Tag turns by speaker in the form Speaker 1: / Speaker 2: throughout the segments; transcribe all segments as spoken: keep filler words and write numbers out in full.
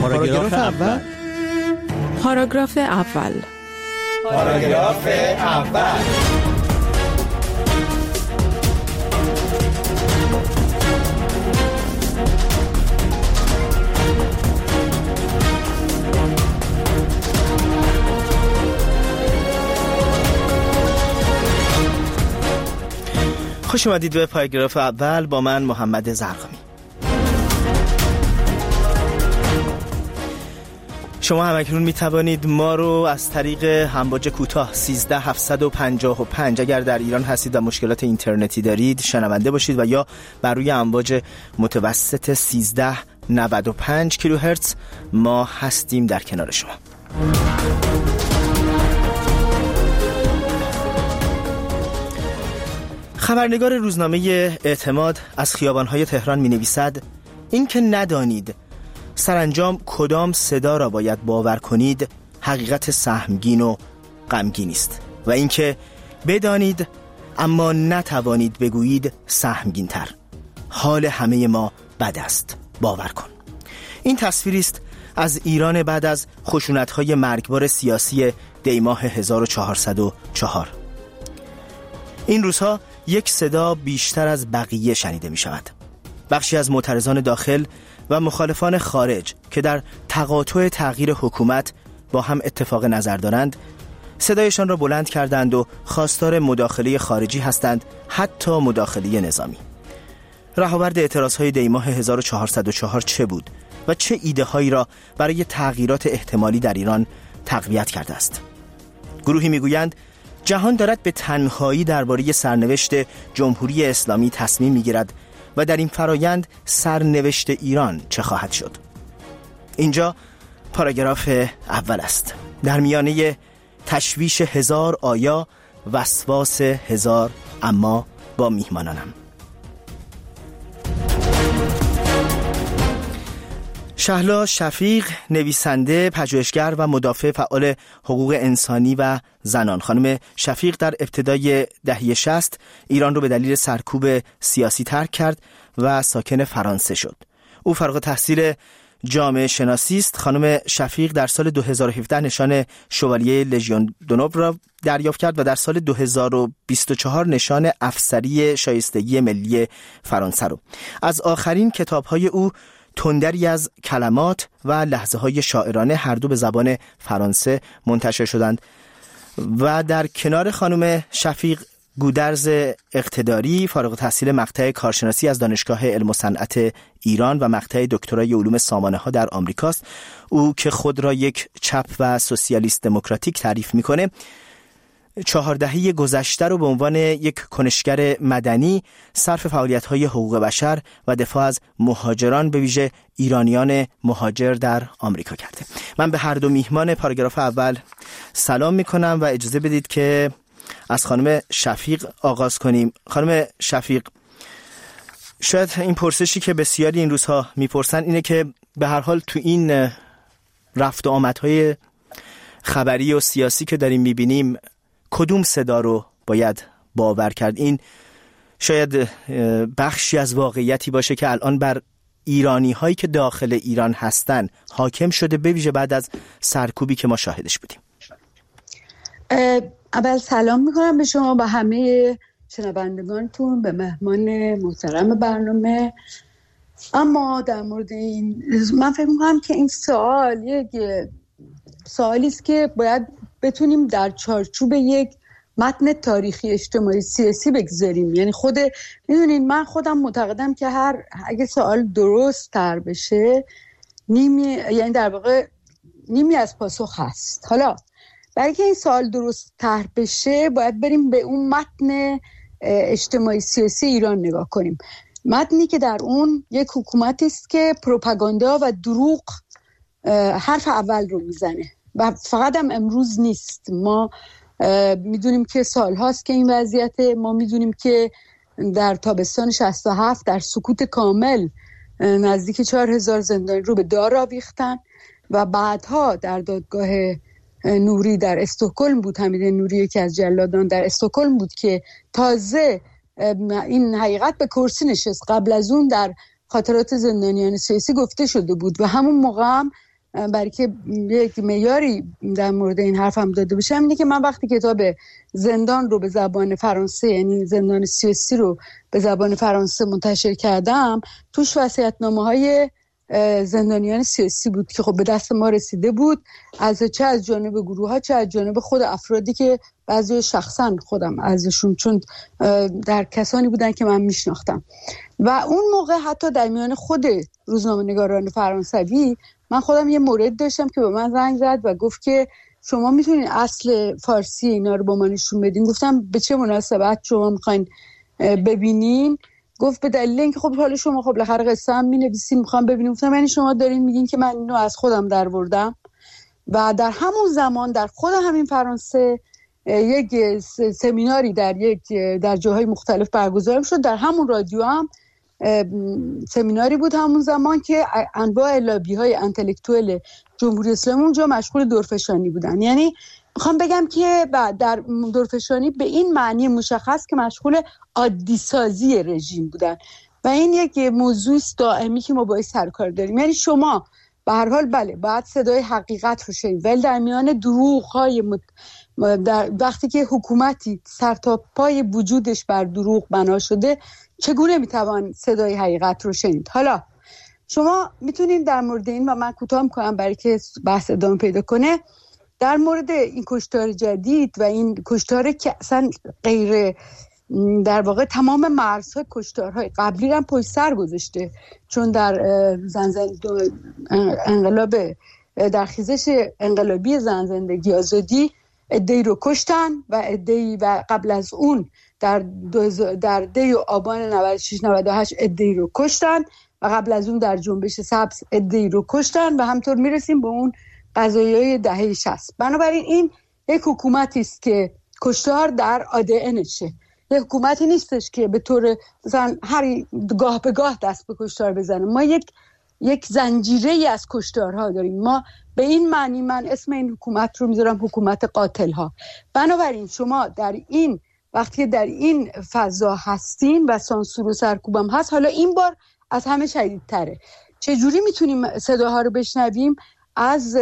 Speaker 1: پاراگراف اول.
Speaker 2: پاراگراف اول.
Speaker 3: پاراگراف اول.
Speaker 1: خوش اومدید به پاراگراف اول با من محمد زرقامی. شما همکنون می توانید ما رو از طریق امواج کوتاه سیزده هفتصد و پنجاه و پنج اگر در ایران هستید و مشکلات اینترنتی دارید شنونده باشید و یا بر روی امواج متوسط سیزده نود و پنج کیلوهرتز ما هستیم در کنار شما. خبرنگار روزنامه اعتماد از خیابان‌های تهران می‌نویسد این که ندانید سرانجام کدام صدا را باید باور کنید حقیقت سهمگین و غمگین است و اینکه بدانید اما نتوانید بگویید سهمگین تر. حال همه ما بد است، باور کن. این تصویری است از ایران بعد از خشونت‌های مرگبار سیاسی دیماه هزار و چهارصد و چهار. این روزها یک صدا بیشتر از بقیه شنیده می شود. بخشی از معترضان داخل و مخالفان خارج که در تقاطع تغییر حکومت با هم اتفاق نظر دارند صدایشان را بلند کردند و خواستار مداخله خارجی هستند، حتی مداخله نظامی. رهاورد اعتراضهای دیماه هزار و چهارصد و چهار چه بود و چه ایده هایی را برای تغییرات احتمالی در ایران تقویت کرده است؟ گروهی میگویند جهان دارد به تنهایی درباره سرنوشت جمهوری اسلامی تصمیم میگیرد و در این فرایند سرنوشت ایران چه خواهد شد؟ اینجا پاراگراف اول است. در میانه تشویش هزار آیا، وسواس هزار اما با میهمانانم. شهلا شفیق، نویسنده، پژوهشگر و مدافع فعال حقوق انسانی و زنان. خانم شفیق در ابتدای دهه شصت ایران رو به دلیل سرکوب سیاسی ترک کرد و ساکن فرانسه شد. او فارغ التحصیل جامعه شناسی است. خانم شفیق در سال دو هزار و هفده نشان شوالیه لژیون دونور را دریافت کرد و در سال دو هزار و بیست و چهار نشان افسری شایستگی ملی فرانسه رو. از آخرین کتاب‌های او تندری از کلمات و لحظه های شاعرانه هر دو به زبان فرانسه منتشر شدند و در کنار خانم شفیق گودرز اقتداری، فارغ التحصیل مقطع کارشناسی از دانشگاه علم و صنعت ایران و مقطع دکترای علوم سامانه ها در آمریکاست. او که خود را یک چپ و سوسیالیست دموکراتیک تعریف میکنه، چهار دهه گذشته رو به عنوان یک کنشگر مدنی صرف فعالیت‌های حقوق بشر و دفاع از مهاجران به ویژه ایرانیان مهاجر در آمریکا کرده. من به هر دو میهمان پاراگراف اول سلام میکنم و اجازه بدید که از خانم شفیق آغاز کنیم. خانم شفیق، شاید این پرسشی که بسیاری این روزها میپرسن اینه که به هر حال تو این رفت و آمدهای خبری و سیاسی که داریم میبینیم کدوم صدا رو باید باور کرد؟ این شاید بخشی از واقعیتی باشه که الان بر ایرانی هایی که داخل ایران هستن حاکم شده، به ویژه بعد از سرکوبی که ما شاهدش بودیم.
Speaker 4: اول سلام میکنم به شما و همه شنوندگانتون، به مهمان محترم برنامه. اما در مورد این من فکر میکنم که این سوال یک سوالی است که باید بتونیم در چارچوب یک متن تاریخی اجتماعی سیاسی بگذاریم. یعنی خود میدونین من خودم معتقدم که هر اگه سوال درست تر بشه نیمی، یعنی در واقع نیمی از پاسخ هست. حالا برای اینکه این سوال درست تر بشه باید بریم به اون متن اجتماعی سیاسی ایران نگاه کنیم. متنی که در اون یک حکومتی است که پروپاگاندا و دروغ حرف اول رو میزنه و فقط هم امروز نیست. ما میدونیم که سال هاست که این وضعیت، ما میدونیم که در تابستان شصت و هفت در سکوت کامل نزدیک چهار هزار زندانی رو به دار آویختن و بعدها در دادگاه نوری در استکهلم بود، حمید نوری که از جلادان در استکهلم بود که تازه این حقیقت به کرسی نشست. قبل از اون در خاطرات زندانیان سیاسی گفته شده بود و همون موقع هم برای که یک معیاری در مورد این حرفم داده باشم اینه که من وقتی کتاب زندان رو به زبان فرانسه، یعنی زندان سیاسی رو به زبان فرانسه منتشر کردم، توش وصیت‌نامه‌های زندانیان سیاسی بود که خب به دست ما رسیده بود، از چه از جانب گروه‌ها چه از جانب خود افرادی که بعضی شخصا خودم ازشون، چون در کسانی بودن که من میشناختم. و اون موقع حتی در میان خود روزنامه‌نگاران فرانسوی من خودم یه مورد داشتم که به من زنگ زد و گفت که شما میتونین اصل فارسی اینا رو با ما نشون بدین. گفتم به چه مناسبت شما میخواین ببینین؟ گفت به دلیل اینکه خب حالا شما خب بالاخره قصه هم می‌نویسین، میخوام ببینیم. گفتم یعنی شما دارین میگین که من اینو از خودم درآوردم؟ و در همون زمان در خود همین فرانسه یک سمیناری در یک در جاهای مختلف برگزار شد. در همون رادیو هم سمیناری بود همون زمان که انواع لابی‌های انتلکتوئل جمهوری اسلامی اونجا مشغول دورفشانی بودن. یعنی میخوام بگم که در دورفشانی به این معنی مشخص که مشغول عادی سازی رژیم بودن و این یک موضوع دائمی که ما باید سرکار داریم. یعنی شما به هر حال بله باید صدای حقیقت رو شنید، ولی در میان دروغ‌های مت... در وقتی که حکومتی سر تا پای وجودش بر دروغ بنا شده چگونه میتوان صدای حقیقت رو شنید؟ حالا شما میتونید در مورد این، و من کوتاه میکنم برای که بحث ادامه پیدا کنه، در مورد این کشتار جدید و این کشتار که اصلا غیر در واقع تمام مرزهای کشتارهای قبلی رو هم پشت سر گذاشته، چون در زن انقلاب در خیزش انقلابی زن زندگی آزادی عده‌ای رو کشتن و عده‌ای و قبل از اون در در دی آبان نود و شش نود و هشت عده‌ای رو کشتن و قبل از اون در جنبش سبز عده‌ای رو کشتن و همطور میرسیم به اون قضایای دهه شصت. بنابراین این یک حکومتی است که کشتار در آدئنشه. یک حکومتی نیستش که به طور مثلا هر گاه به گاه دست به کشتار بزنه. ما یک یک زنجیره از کشتارها داریم. ما به این معنی من اسم این حکومت رو میذارم حکومت قاتل‌ها. بنابراین شما در این وقتی در این فضا هستین و سانسور و سرکوبم هست، حالا این بار از همه شدیدتره. چجوری میتونیم صداها رو بشنویم؟ از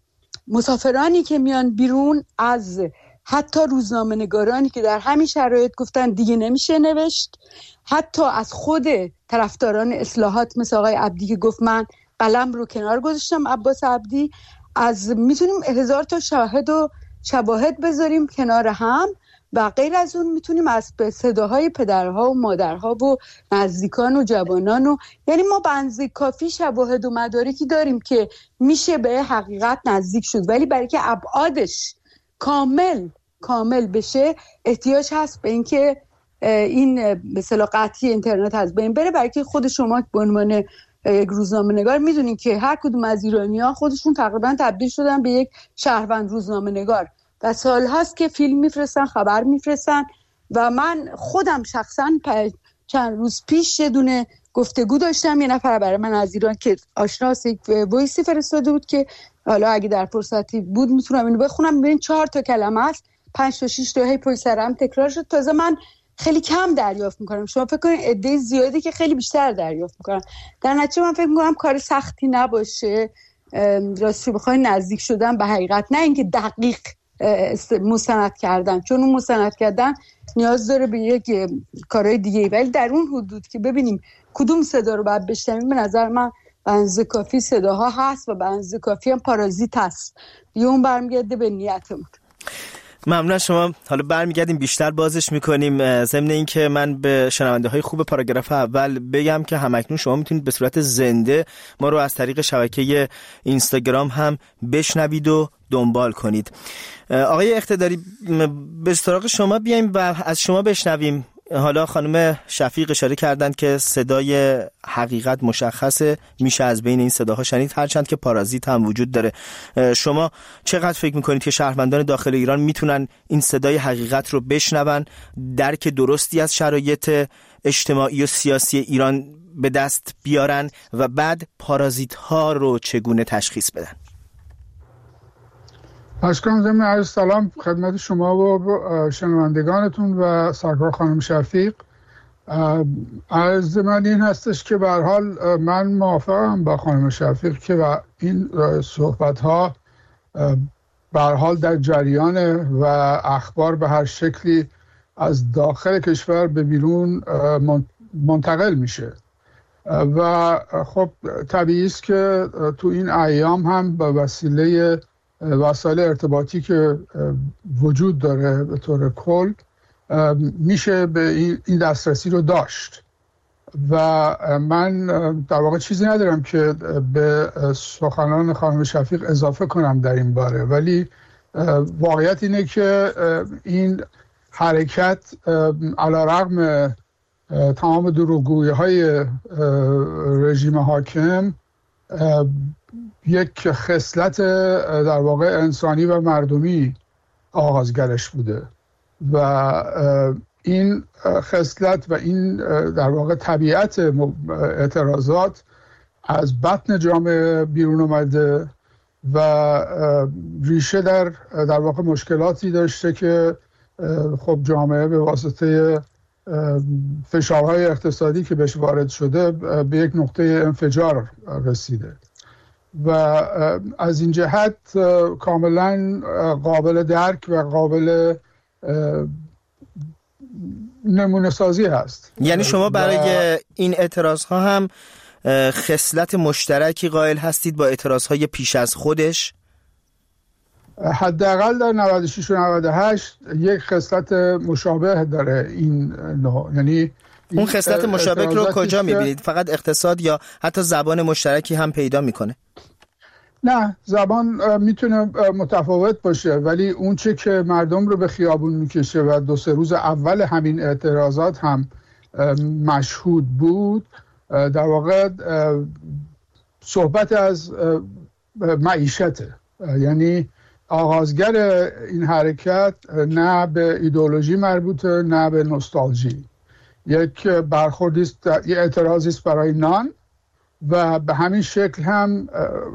Speaker 4: مسافرانی که میان بیرون، از حتی روزنامه نگارانی که در همین شرایط گفتن دیگه نمیشه نوشت، حتی از خود طرفداران اصلاحات مثل آقای عبدی که گفت من قلم رو کنار گذاشتم، عباس عبدی. از میتونیم هزار تا شاهد و شواهد بذاریم کنار هم و غیر از اون میتونیم از صداهای پدرها و مادرها و نزدیکان و جوانان و یعنی ما به اندازه کافی شواهد و مدارکی داریم که میشه به حقیقت نزدیک شد، ولی برای که ابعادش کامل کامل بشه احتیاج هست به اینکه این مثلا قطعی اینترنت از بین بره. برای که خود شما به عنوان یک روزنامه نگار میدونین که هر کدوم از ایرانی‌ها خودشون تقریبا تبدیل شدن به یک شهروند روزنامه نگار و سال هاست که فیلم میفرستن، خبر میفرستن و من خودم شخصا چند روز پیش یه دونه گفتگو داشتم، یه نفر برای من از ایران که آشناس یک وایسی فرستاده بود که حالا اگه در فرصتی بود میتونم اینو بخونم. ببین چهار تا کلمه است، پنج تا شش تا هی پشت سر هم تکرار شد. تازه من خیلی کم دریافت میکنم، شما فکر کنید عده زیادی که خیلی بیشتر دریافت میکنم. در نتیجه من فکر میکنم کار سختی نباشه راستش بخواید نزدیک شدن به حقیقت، نه اینکه دقیق مستند کردن، چون اون مستند کردن نیاز داره به یک کارهای دیگه، ولی در اون حدود که ببینیم کدوم صدا رو باید بشنویم به نظر من به اندازه کافی صداها هست و به اندازه کافی هم پارازیت هست. دیگه اون برمیگرده به نیتمون.
Speaker 1: ممنون شما. حالا برمیگردیم بیشتر بازش میکنیم. ضمن این که من به شنونده های خوب پاراگراف اول بگم که همکنون شما میتونید به صورت زنده ما رو از طریق شبکه اینستاگرام هم بشنوید و دنبال کنید. آقای اقتداری به سراغ شما بیایم و از شما بشنویم. حالا خانم شفیق اشاره کردند که صدای حقیقت مشخصه، میشه از بین این صداها شنید، هرچند که پارازیت هم وجود داره. شما چقدر فکر میکنید که شهروندان داخل ایران میتونن این صدای حقیقت رو بشنون، درک درستی از شرایط اجتماعی و سیاسی ایران به دست بیارن و بعد پارازیت ها رو چگونه تشخیص بدن؟
Speaker 5: اشکام ضمن عرض سلام خدمت شما و شنوندگانتون و سرکار خانم شفیق. عرض من این هستش که به هر حال من موافقم با خانم شفیق که و این صحبت ها به هر حال در جریانه و اخبار به هر شکلی از داخل کشور به بیرون منتقل میشه و خب طبیعی است که تو این ایام هم به وسیله وسایل ارتباطی که وجود داره به طور کل میشه به این دسترسی رو داشت و من در واقع چیزی ندارم که به سخنان خانم شفیق اضافه کنم در این باره، ولی واقعیت اینه که این حرکت علیرغم تمام دروغگویی های رژیم حاکم یک خصلت در واقع انسانی و مردمی آغازگرش بوده و این خصلت و این در واقع طبیعت اعتراضات از بطن جامعه بیرون اومده و ریشه در در واقع مشکلاتی داشته که خب جامعه به واسطه فشارهای اقتصادی که بهش وارد شده به یک نقطه انفجار رسیده و از این جهت کاملا قابل درک و قابل نمونه سازی هست.
Speaker 1: یعنی شما برای این اعتراض ها هم خصلت مشترکی قائل هستید با اعتراض های پیش از خودش؟
Speaker 5: حداقل در نود و شش و نود و هشت یک خصلت مشابه داره این نوع. یعنی
Speaker 1: اون خصلت مشابه رو کجا میبینید؟ فقط اقتصاد یا حتی زبان مشترکی هم پیدا میکنه؟
Speaker 5: نه، زبان میتونه متفاوت باشه، ولی اون چه که مردم رو به خیابون میکشه و دو سه روز اول همین اعتراضات هم مشهود بود در واقع صحبت از معیشته. یعنی آغازگر این حرکت نه به ایدئولوژی مربوطه نه به نوستالژی، یک برخوردی است، یک اعتراضی است برای نان و به همین شکل هم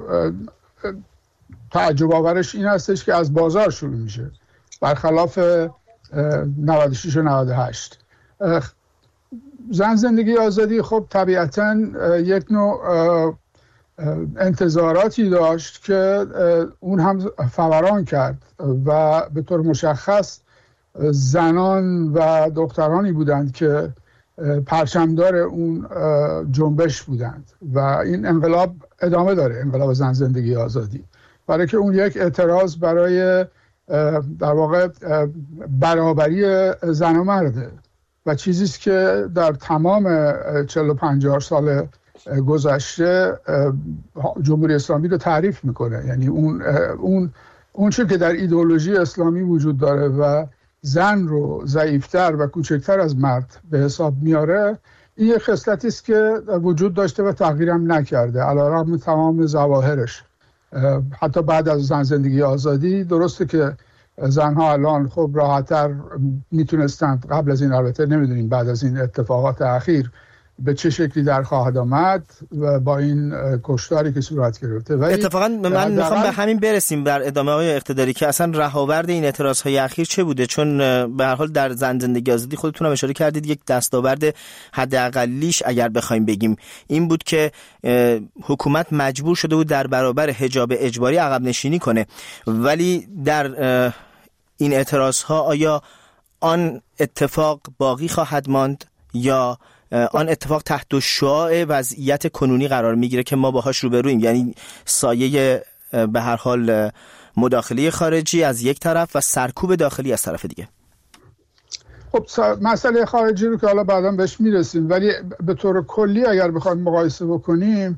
Speaker 5: تعجب آورش این هستش که از بازار شروع میشه برخلاف نود و شش و نود و هشت. زن زندگی آزادی خب طبیعتاً یک نوع انتظاراتی داشت که اون هم فوران کرد و به طور مشخص زنان و دخترانی بودند که پرچمدار اون جنبش بودند و این انقلاب ادامه داره، انقلاب زن زندگی آزادی، برای که اون یک اعتراض برای در واقع برابری زن و مرده و چیزیست که در تمام چهل و پنجاه سال گذشته جمهوری اسلامی رو تعریف میکنه. یعنی اون اون اون چه که در ایدئولوژی اسلامی وجود داره و زن رو ضعیفتر و کوچکتر از مرد به حساب میاره، این یک خصلتی است که وجود داشته و تغییرم نکرده علیرغم تمام ظواهرش. حتی بعد از زن زندگی آزادی درسته که زنها الان خب راحت‌تر میتونستند، قبل از این البته نمیدونیم بعد از این اتفاقات اخیر به چه شکلی در خواهد آمد و با این کشتاری که صورت گرفته.
Speaker 1: اتفاقا من میخوام به همین برسیم در ادامه های اقتداری که اصلا رهاورد این اعتراض های اخیر چه بوده، چون به هر حال در زن زندگی آزادی خودتون هم اشاره کردید یک دستاورد حداقلیش اگر بخوایم بگیم این بود که حکومت مجبور شده بود در برابر حجاب اجباری عقب نشینی کنه، ولی در این اعتراض ها آیا آن اتفاق باقی خواهد ماند یا آن اتفاق تحت شعاع وضعیت کنونی قرار میگیره که ما باهاش روبرویم، یعنی سایه به هر حال مداخله خارجی از یک طرف و سرکوب داخلی از طرف دیگه؟
Speaker 5: خب مسئله خارجی رو که حالا بعداً بهش میرسیم، ولی به طور کلی اگر بخوایم مقایسه بکنیم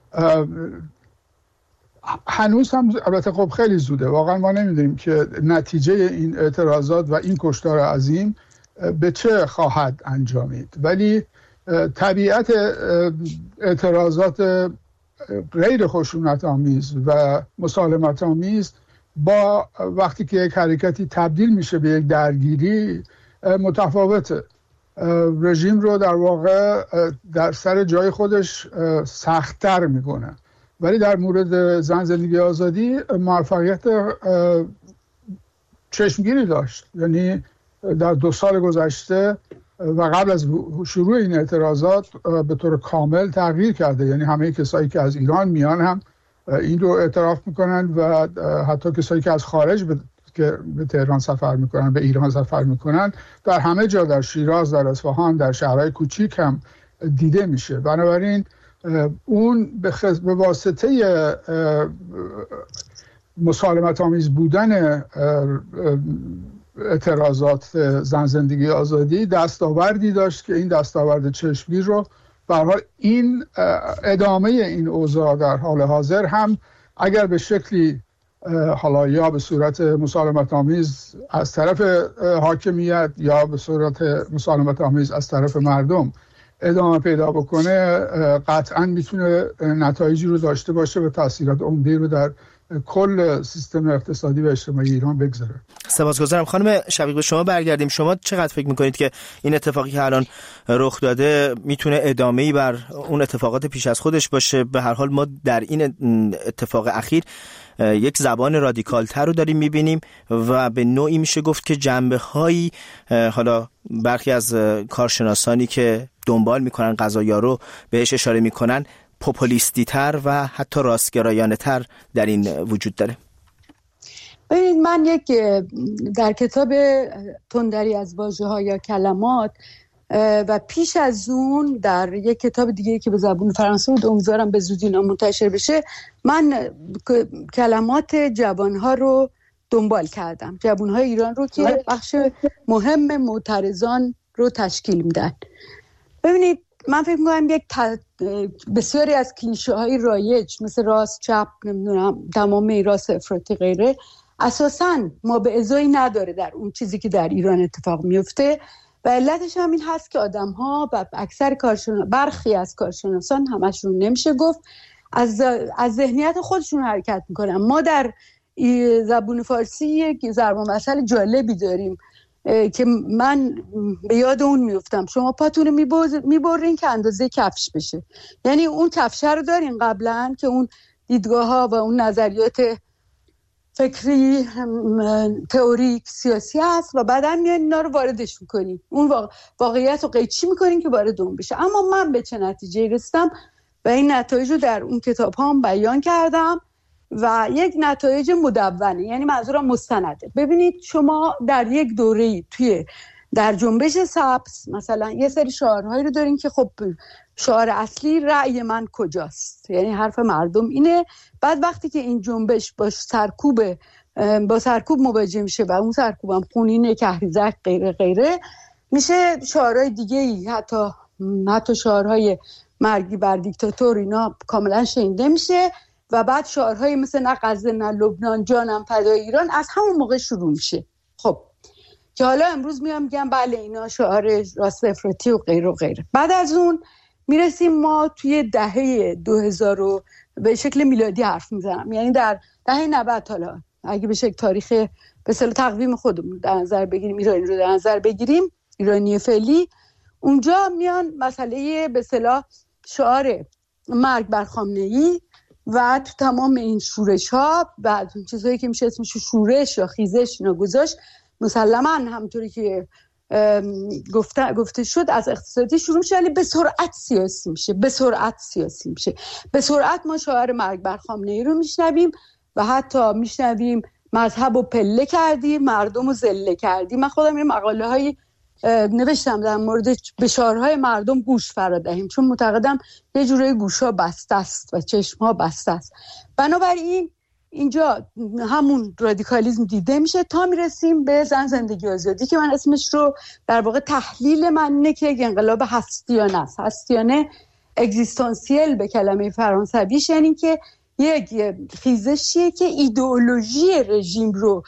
Speaker 5: هنوز هم البته خب خیلی زوده، واقعا ما نمیدونیم که نتیجه این اعتراضات و این کشتار عظیم به چه خواهد انجامید، ولی طبیعت اعتراضات غیر خشونت آمیز و مسالمت آمیز با وقتی که یک حرکتی تبدیل میشه به یک درگیری متفاوته. رژیم رو در واقع در سر جای خودش سخت‌تر میکنه، ولی در مورد زن زندگی آزادی موفقیت چشمگیری داشت. یعنی در دو سال گذشته و قبل از شروع این اعتراضات به طور کامل تغییر کرده. یعنی همه کسایی که از ایران میان هم این رو اعتراف میکنن و حتی کسایی که از خارج به که به تهران سفر میکنن، به ایران سفر میکنن، در همه جا، در شیراز، در اصفهان، در شهرهای کوچیک هم دیده میشه. بنابراین اون به, خز... به واسطه مسالمت آمیز بودن اعتراضات زن زندگی آزادی دستاوردی داشت که این دستاورد چشمگیر رو به هر حال این ادامه این اوضاع در حال حاضر هم اگر به شکلی حالا یا به صورت مسالمت آمیز از طرف حاکمیت یا به صورت مسالمت آمیز از طرف مردم ادامه پیدا بکنه، قطعا میتونه نتایجی رو داشته باشه و تاثیرات عمده رو در کل سیستم اقتصادی و اجتماعی ایران بگذاره.
Speaker 1: سپاسگزارم. خانم شفیق به شما برگردیم. شما چقدر فکر میکنید که این اتفاقی که الان رخ داده میتونه ادامه‌ای بر اون اتفاقات پیش از خودش باشه؟ به هر حال ما در این اتفاق اخیر یک زبان رادیکال‌تر رو داریم میبینیم و به نوعی میشه گفت که جنبه‌هایی، حالا برخی از کارشناسانی که دنبال میکنن قضایا رو بهش اشاره میکنن، پوپولیستی تر و حتی راستگرایانه تر در این وجود داره.
Speaker 4: ببینید، من یک در کتاب تندری از واژه‌ها یا کلمات و پیش از اون در یک کتاب دیگه که به زبان فرانسه بود، امیدوارم به زودی منتشر بشه، من کلمات جوانها رو دنبال کردم، جوانهای ایران رو که بخش مهم معترضان رو تشکیل میدن. ببینید، من فکر می‌کنم یک ت... بسیاری از کلیشه های رایج مثل راست، چپ، نمیدونم تمام راست، افراطی، غیره، اساساً ما به ازایی نداره در اون چیزی که در ایران اتفاق میفته و علتش هم این هست که آدم‌ها و اکثر کارشناسان، برخی از کارشناسان، همشون نمیشه گفت، از از ذهنیت خودشون حرکت میکنن. ما در زبان فارسی یک ضرب المثل جالبی داریم که من به یاد اون میفتم: شما پاتون رو میبرین که اندازه کفش بشه. یعنی اون کفشه رو دارین قبلا که اون دیدگاه ها و اون نظریات فکری، تئوریک، سیاسی هست و بعدن میان اینا رو واردش میکنین، اون واقعیت رو قیچی میکنین که وارد اون بشه. اما من به چه نتیجه رسیدم و این نتایج رو در اون کتاب هم بیان کردم و یک نتایج مدونه، یعنی منظورم مستنده. ببینید، شما در یک دوره‌ای توی در جنبش سبز مثلا یه سری شعارهایی رو دارین که خب شعار اصلی رأی من کجاست، یعنی حرف مردم اینه. بعد وقتی که این جنبش با سرکوب با سرکوب مواجه میشه و اون سرکوبم خونین، کهریزک، غیره غیره، میشه شعارهای دیگه‌ای، حتی حتی شعارهای مرگی بر دیکتاتور، اینا کاملا شنیده میشه و بعد شعارهای مثل نه غزه نه لبنان، جانم فدای ایران از همون موقع شروع میشه. خب که حالا امروز میام میگم بله اینا شعار راست افراطی و غیره و غیره. بعد از اون میرسیم ما توی دهه دو هزار رو به شکل میلادی حرف میزنم، یعنی در دهه نود، حالا اگه به شکل تاریخ به اصطلاح تقویم خودمون در نظر بگیریم، ایرانی رو در نظر بگیریم، ایرانی فعلی، اونجا میان مسئله به اصطلاح شعار مرگ بر خامنه‌ای و تو تمام این شورش ها و چیزهایی که میشه اسمش شورش یا خیزش اینا گذاشت، مسلماً همونطوری که گفته گفته شد از اقتصادی شروع میشه، ولی به سرعت سیاسی میشه، به سرعت سیاسی میشه، به سرعت ما شعار مرگ بر خامنه‌ای رو میشنویم و حتی میشنویم مذهب رو پله کردیم، مردم رو ذله کردیم. من خودم این مقاله های نوشتم در مورد به شعارهای مردم گوش فرا دهیم، چون معتقدم یه جوری گوشا بسته است و چشمها بسته است. بنابراین اینجا همون رادیکالیسم دیده میشه تا میرسیم به زن زندگی آزادی که من اسمش رو در واقع تحلیل من اینه که یک انقلاب هستیانه است. هستیانه اگزیستانسیل به کلمه فرانسویش، یعنی که یک خیزشیه که ایدئولوژی رژیم رو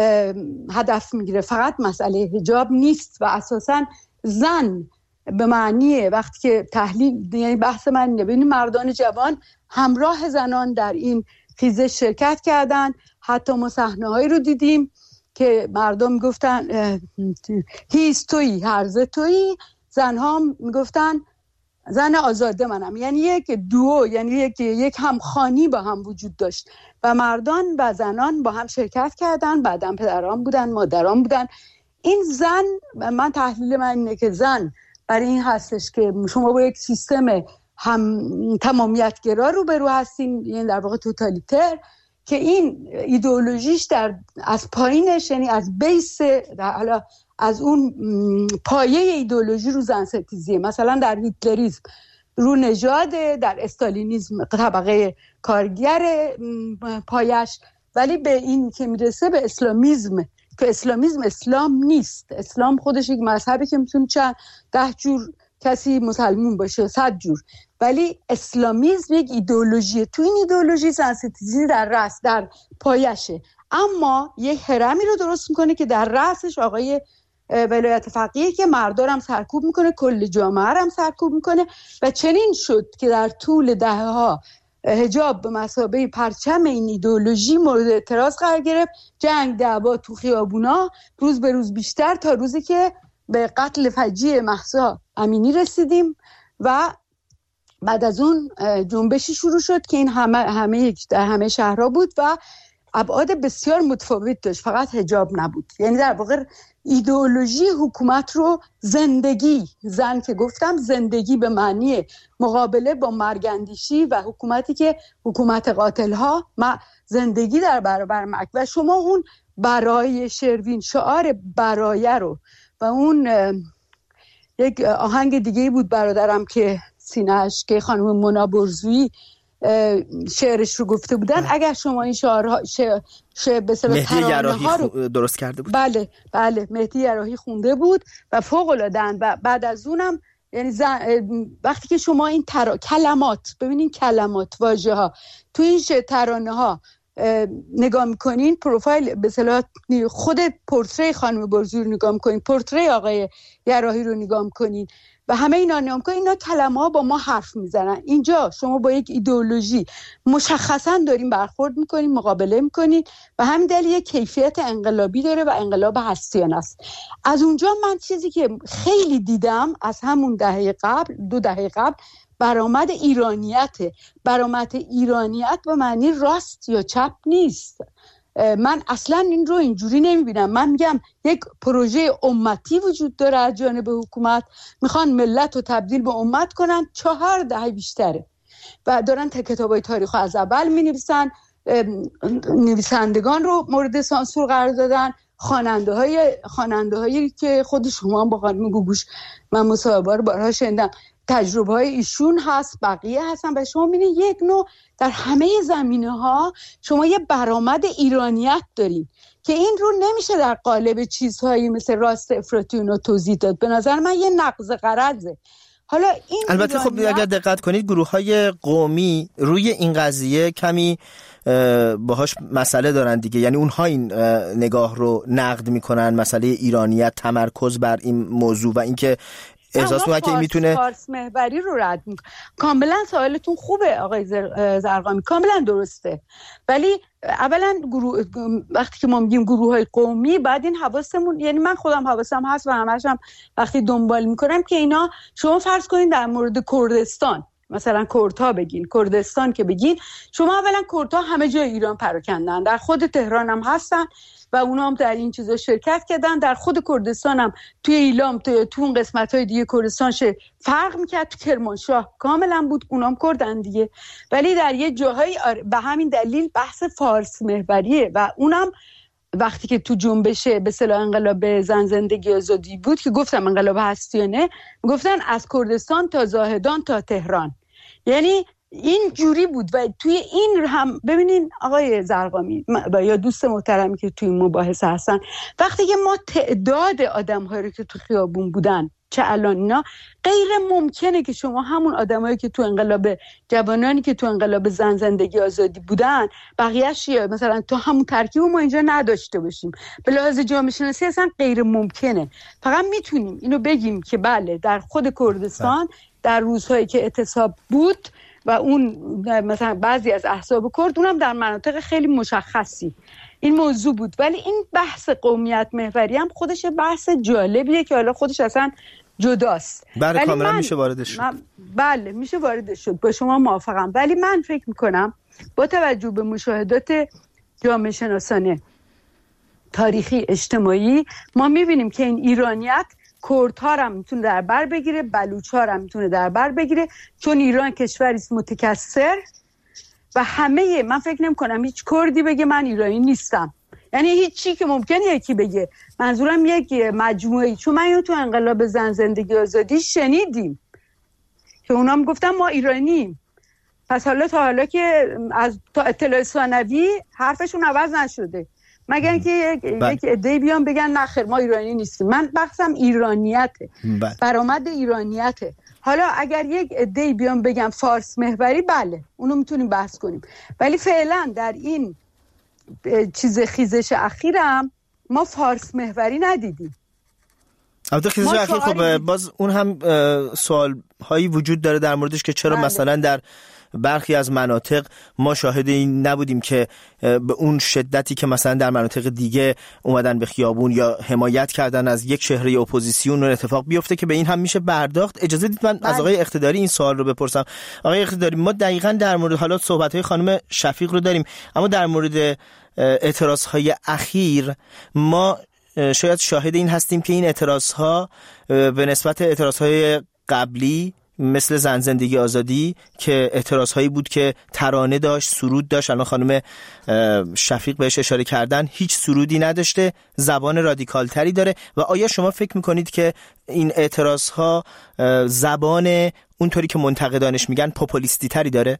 Speaker 4: هدف میگیره، فقط مسئله حجاب نیست و اساساً زن به معنی وقتی که تحلیل، یعنی بحث من ببینید مردان جوان همراه زنان در این خیزش شرکت کردن. حتی ما صحنه‌هایی رو دیدیم که مردم میگفتن هیز تویی هرزه تویی، زنها میگفتن زن آزاده منم، یعنی یک دوو، یعنی یک یک همخوانی با هم وجود داشت و مردان و زنان با هم شرکت کردن. بعدم پدران بودن، مادران بودن. این زن، من تحلیل من اینه که زن برای این هستش که شما با یک سیستم هم تمامیتگرا رو برو هستین، یعنی در واقع توتالیتر، که این ایدئولوژیش در از پایینش، یعنی از بیس، حالا از اون پایه ایدئولوژی رو زن ستیزیه. مثلا در هیتلریسم رو نژاده، در استالینیسم طبقه کارگر پایش، ولی به این که میرسه به اسلامیسم، که اسلامیسم اسلام نیست. اسلام خودش یک مذهبی که میتونه چند ده جور کسی مسلمون باشه، صد جور، ولی اسلامیسم یک ایدئولوژیه. تو این ایدئولوژی زن ستیزی در رأس، در پایشه، اما یک هرمی رو درست میکنه که در رأسش آقای ولایت فقیه که مردار هم سرکوب میکنه، کل جامعه هم سرکوب میکنه. و چنین شد که در طول دهه ها حجاب به مثابه پرچم این ایدئولوژی مورد اعتراض قرار گرفت. جنگ، دعوا تو خیابونا روز به روز بیشتر، تا روزی که به قتل فجیع مهسا امینی رسیدیم و بعد از اون جنبشی شروع شد که این همه همه در همه شهرها بود و ابعاد بسیار متفاوت داشت، فقط حجاب نبود. یعنی در واقع ایدئولوژی حکومت رو زندگی، زن که گفتم زندگی به معنی مقابله با مرگندیشی، و حکومتی که حکومت قاتلها، ما زندگی در برابر مرگ. و شما اون برای شروین، شعار برایه رو، و اون یک آهنگ دیگه بود برادرم که سینه‌اش، که خانم مونا برزویی شعرش رو گفته بودن، اگر شما این شعرها شعر شعر به اصطلاح
Speaker 1: مهدی یراحی
Speaker 4: رو
Speaker 1: درست کرده بود.
Speaker 4: بله بله مهدی یراحی خونده بود و فوق العاده. و بعد از اونم یعنی زن... وقتی که شما این تر... کلمات، ببینین کلمات، واژه ها تو این ترانه ها نگاه میکنین، پروفایل به اصطلاح خود پورتری خانم برزویی رو نگاه میکنین، پورتری آقای یراحی رو نگاه میکنین و همه اینا نگاه میکنین، اینا کلمه ها با ما حرف میزنن. اینجا شما با یک ایدئولوژی مشخصا دارین برخورد میکنین، مقابله میکنین، و همین دلیل یک کیفیت انقلابی داره و انقلاب هستیانه است. از اونجا من چیزی که خیلی دیدم از همون دهه قبل، دو دهه قبل، برآمد ایرانیت. برآمد ایرانیت به معنی راست یا چپ نیست. من اصلا این رو اینجوری نمیبینم. من میگم یک پروژه امتی وجود داره از جانب حکومت، میخوان ملت رو تبدیل به امت کنن، چهار دهه بیشتره و دارن کتابای تاریخ از اول مینویسن، نویسندگان رو مورد سانسور قرار دادن، خواننده های خواننده هایی که خود شما هم با خانم گوگوش من مصاحبه رو بارها شنیدم، تجربه های ایشون هست، بقیه هستن، و شما میبینید یک نوع در همه زمینه ها شما یه برآمد ایرانیت دارین که این رو نمیشه در قالب چیزهایی مثل راست افراطی و توضیح داد. به نظر من یه نقض غرضه. حالا این
Speaker 1: البته خب اگر دقت کنید گروه‌های قومی روی این قضیه کمی باهاش مسئله دارن دیگه، یعنی اونها این نگاه رو نقد میکنن، مسئله ایرانیت، تمرکز بر این موضوع و اینکه احساس میکنن که این میتونه
Speaker 4: فارس محوری رو رد میکنه. کاملا سوالتون خوبه آقای زرقامی، کاملا درسته، ولی اولا گروه وقتی که ما میگیم گروه های قومی، بعد این حواسمون، یعنی من خودم حواسم هست و همش هم وقتی دنبال میکنم که اینا، شما فرض کنین در مورد کردستان، مثلا کردها بگین، کردستان که بگین، شما اولا کردها همه جای ایران پراکندن، در خود تهران هم هستن و اونا هم در این چیزا شرکت کردن، در خود کردستان هم توی ایلام، توی تو اون قسمت‌های دیگه کردستان شه فرق میکرد، تو کرمانشاه کاملا بود، اونام کردن دیگه، ولی در یه جاهایی به همین دلیل بحث فارس محوریه و اونم وقتی که تو جنبش به اصطلاح انقلاب زن زندگی آزادی بود که گفتم انقلاب هستیانه، گفتن از کردستان تا زاهدان تا تهران، یعنی این جوری بود. و توی این هم ببینین آقای زرقامی و یا دوست محترمی که توی مباحثه هستن، وقتی که ما تعداد آدم‌هایی رو که تو خیابون بودن چه الان، اینا غیر ممکنه که شما همون آدمایی که تو انقلاب، جوانانی که تو انقلاب زن زندگی آزادی بودن، بقیه‌اش مثلا تو همون ترکیب ما اینجا نداشته باشیم. به لحاظ جامعه شناسی اصلا غیر ممکنه. فقط میتونیم اینو بگیم که بله در خود کردستان در روزهایی که اعتصاب بود و اون مثلا بعضی از احزاب کرد، اونم در مناطق خیلی مشخصی این موضوع بود، ولی این بحث قومیت محوری هم خودش بحث جالبیه که حالا خودش اصلا جداست.
Speaker 1: بله کاملا میشه واردش شد.
Speaker 4: بله میشه واردش شد، با شما موافقم، ولی من فکر میکنم با توجه به مشاهدات جامعه شناسانه تاریخی اجتماعی ما میبینیم که این ایرانیت کردها هم میتونه در بر بگیره، بلوچ‌ها هم میتونه در بر بگیره، چون ایران کشوری است متکثر و همه، من فکر نمی کنم هیچ کردی بگه من ایرانی نیستم، یعنی هیچ چی که ممکنه یکی بگه. منظورم یک مجموعه، چون من اینو تو انقلاب زن زندگی آزادی شنیدیم که اونا هم گفتن ما ایرانیم. پس حالا تا حالا که از تا اطلاع ثانوی حرفشون عوض نشده، مگر اینکه یک یک عده‌ای بیان بگن نه خیر ما ایرانی نیستیم. من بحثم ایرانیته، برآمد ایرانیته. حالا اگر یک عده‌ای بیان بگن فارس محوری، بله اونو میتونیم بحث کنیم، ولی فعلا در این چیز خیزش اخیرم ما فارس محوری ندیدیم.
Speaker 1: البته خیزش اخیر خب باز اون هم سوال هایی وجود داره در موردش که چرا بله. مثلا در برخی از مناطق ما شاهد این نبودیم که به اون شدتی که مثلا در مناطق دیگه اومدن به خیابون یا حمایت کردن از یک چهره اپوزیسیون اون اتفاق بیفته که به این هم میشه پرداخت. اجازه دید من بله. از آقای اقتداری این سوال رو بپرسم. آقای اقتداری، ما دقیقاً در مورد حالا صحبت‌های خانم شفیق رو داریم، اما در مورد اعتراض‌های اخیر ما شاید شاهد این هستیم که این اعتراض‌ها به نسبت اعتراض‌های قبلی مثل زن زندگی آزادی که اعتراض هایی بود که ترانه داشت، سرود داشت، الان خانم شفیق بهش اشاره کردن، هیچ سرودی نداشته، زبان رادیکال تری داره. و آیا شما فکر میکنید که این اعتراض ها زبان اونطوری که منتقدانش میگن پوپولیستی تری داره؟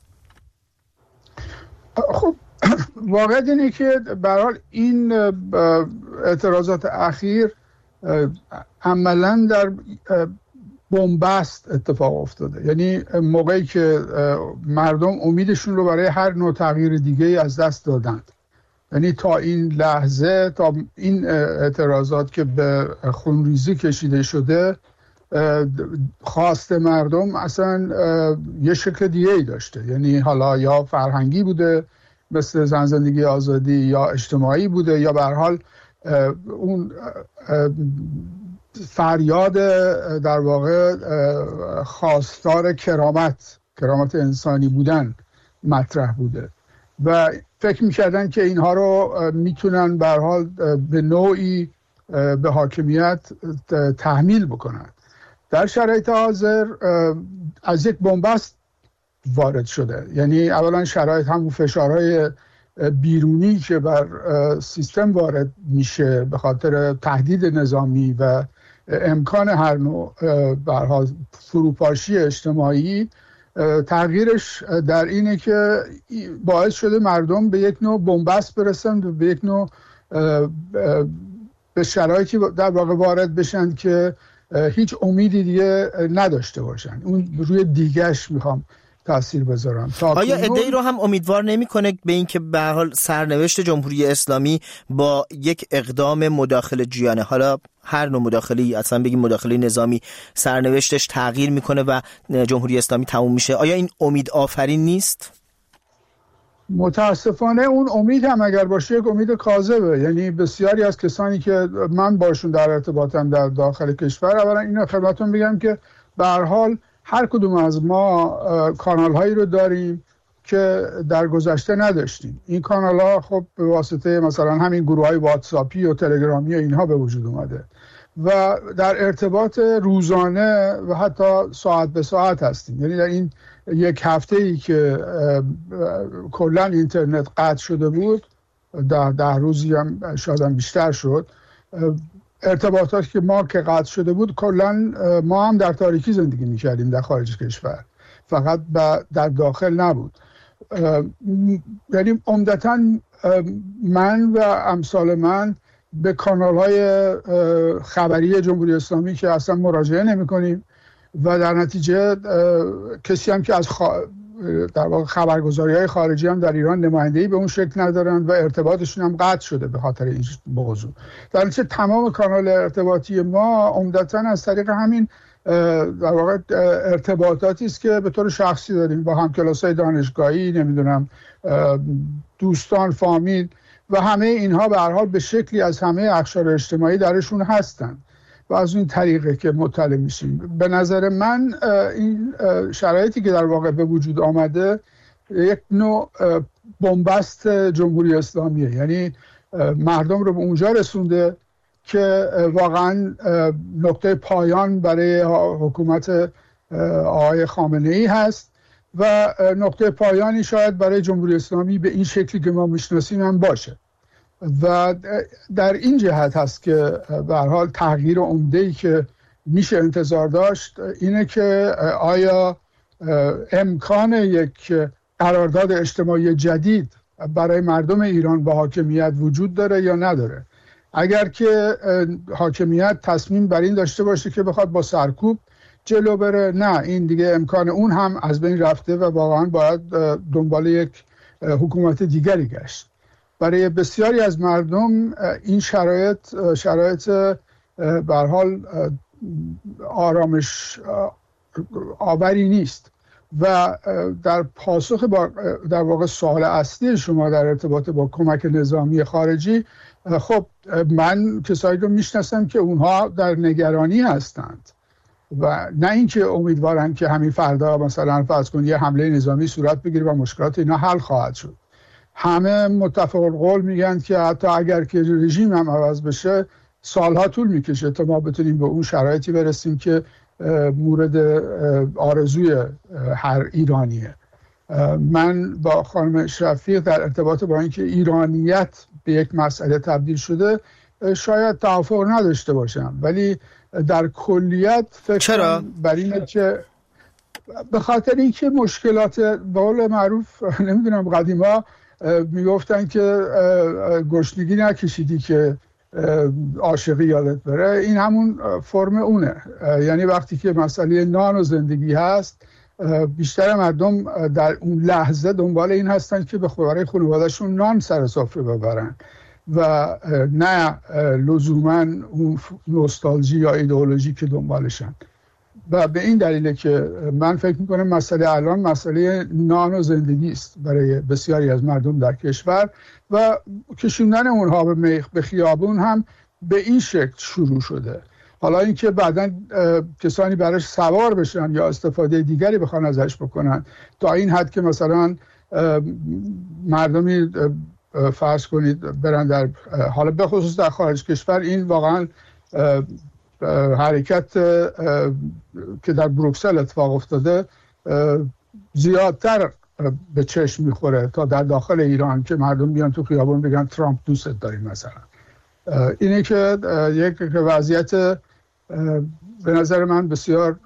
Speaker 5: خب واقعا اینه که به هر حال این اعتراضات اخیر عملاً در بنبست اتفاق افتاده، یعنی موقعی که مردم امیدشون رو برای هر نوع تغییر دیگه از دست دادند، یعنی تا این لحظه، تا این اعتراضات که به خونریزی کشیده شده، خواست مردم اصلا یه شکل دیگه ای داشته، یعنی حالا یا فرهنگی بوده مثل زن زندگی آزادی، یا اجتماعی بوده، یا به هر حال اون فریاد در واقع خواستار کرامت کرامت انسانی بودن مطرح بوده و فکر می‌کردن که اینها رو میتونن به هر حال به نوعی به حاکمیت تحمیل بکنن. در شرایط حاضر از یک بنبست وارد شده، یعنی اولا شرایط همون فشارهای بیرونی که بر سیستم وارد میشه به خاطر تهدید نظامی و امکان هر نوع به هر حال فروپاشی اجتماعی، تغییرش در اینه که باعث شده مردم به یک نوع بنبست برسن و به یک نوع به شرایطی در واقع وارد بشن که هیچ امیدی دیگه نداشته باشن. اون روی دیگهش میخوام تأثیر بذارم.
Speaker 1: آیا ادعی رو هم امیدوار نمی‌کنه به اینکه به هر حال سرنوشت جمهوری اسلامی با یک اقدام مداخله جویانه، حالا هر نوع مداخله‌ای، اصلا بگیم مداخله نظامی، سرنوشتش تغییر میکنه و جمهوری اسلامی تموم میشه؟ آیا این امید آفرین نیست؟
Speaker 5: متاسفانه اون امید هم اگر باشه یک امید کاذبه. یعنی بسیاری از کسانی که من باشون در ارتباطم در داخل کشور، اولا اینو خدمتتون بگم که به هر حال هر کدوم از ما کانال هایی رو داریم که در گذشته نداشتیم. این کانال ها خب به واسطه مثلا همین گروه های واتساپی و تلگرامی و اینها به وجود اومده و در ارتباط روزانه و حتی ساعت به ساعت هستیم. یعنی در این یک هفته ای که کلا اینترنت قطع شده بود، ده, ده روزی هم شاید هم بیشتر شد، ارتباطات که ما که قطع شده بود، کلا ما هم در تاریکی زندگی می‌کردیم در خارج کشور، فقط در داخل نبود. یعنی عمدتاً من و امثال من به کانال‌های خبری جمهوری اسلامی که اصلا مراجعه نمی‌کنیم و در نتیجه کسی هم که از خوا... در واقع خبرگزاری‌های خارجی هم در ایران نمایندگی به اون شکل ندارن و ارتباطشون هم قطع شده به خاطر این موضوع. در نتیجه تمام کانال ارتباطی ما عمدتاً از طریق همین در واقع ارتباطاتی است که به طور شخصی داریم با همکلاسای دانشگاهی، نمیدونم دوستان، فامیل و همه اینها به هر حال به شکلی از همه اقشار اجتماعی درشون هستن و از این طریقه که مطلع میشیم. به نظر من این شرایطی که در واقع به وجود آمده یک نوع بنبست جمهوری اسلامیه. یعنی مردم رو به اونجا رسونده که واقعا نقطه پایان برای حکومت آقای خامنه‌ای هست و نقطه پایانی شاید برای جمهوری اسلامی به این شکلی که ما میشناسیم هم باشه. و در این جهت هست که به هر حال تغییر عمده‌ای که میشه انتظار داشت اینه که آیا امکان یک قرارداد اجتماعی جدید برای مردم ایران با حاکمیت وجود داره یا نداره. اگر که حاکمیت تصمیم بر این داشته باشه که بخواد با سرکوب جلو بره، نه، این دیگه امکان اون هم از بین رفته و واقعا باید دنبال یک حکومت دیگری گشت. برای بسیاری از مردم این شرایط شرایط به هر حال آرامش آوری نیست و در پاسخ با در واقع سوال اصلی شما در ارتباط با کمک نظامی خارجی، خب من کسایی رو میشناسم که اونها در نگرانی هستند و نه اینکه امیدوارن که همین فردا مثلا فرض کنید یه حمله نظامی صورت بگیره و مشکلات اینا حل خواهد شد. همه متفق القول میگن که حتی اگر که رژیم هم عوض بشه سالها طول میکشه تا ما بتونیم به اون شرایطی برسیم که مورد آرزوی هر ایرانیه. من با خانم شفیق در ارتباط با اینکه ایرانیت به یک مسئله تبدیل شده شاید توافق نداشته باشم، ولی در کلیت فکر
Speaker 1: چرا؟
Speaker 5: بر اینه که به خاطر اینکه مشکلات به قول معروف نمیدونم قدیما میگفتن که گشنگی نکشیدی که عاشقی یادت بره، این همون فرم اونه. یعنی وقتی که مسئله نان و زندگی هست بیشتر مردم در اون لحظه دنبال این هستن که به برای خانواده‌شون نان سر سفره ببرن و نه لزوما اون نوستالژی یا ایدئولوژی که دنبالشن. و به این دلیله که من فکر میکنم مسئله الان مسئله نان و زندگی است برای بسیاری از مردم در کشور و کشوندن اونها به میخ به خیابون هم به این شکل شروع شده. حالا اینکه بعداً کسانی براش سوار بشن یا استفاده دیگری بخوان ازش بکنن تا این حد که مثلا مردمی فرض کنید برن در حالا به خصوص در خارج کشور، این واقعاً حرکت که در بروکسل اتفاق افتاده زیادتر به چشم میخوره تا در داخل ایران که مردم بیان تو خیابون بگن ترامپ دوست داریم مثلا. اینه که یک وضعیت به نظر من بسیار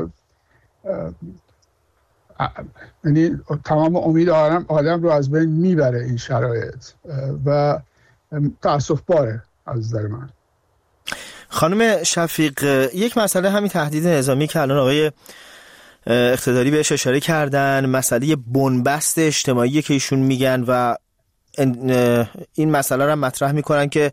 Speaker 5: یعنی تمام امید آدم آدم رو از بین میبره این شرایط و تأسف باره از نظر من.
Speaker 1: خانم شفیق، یک مسئله همین تهدید نظامی که الان آقای اقتداری بهش اشاره کردن، مسئله بنبست اجتماعی که ایشون میگن و این مسئله رو مطرح میکنن که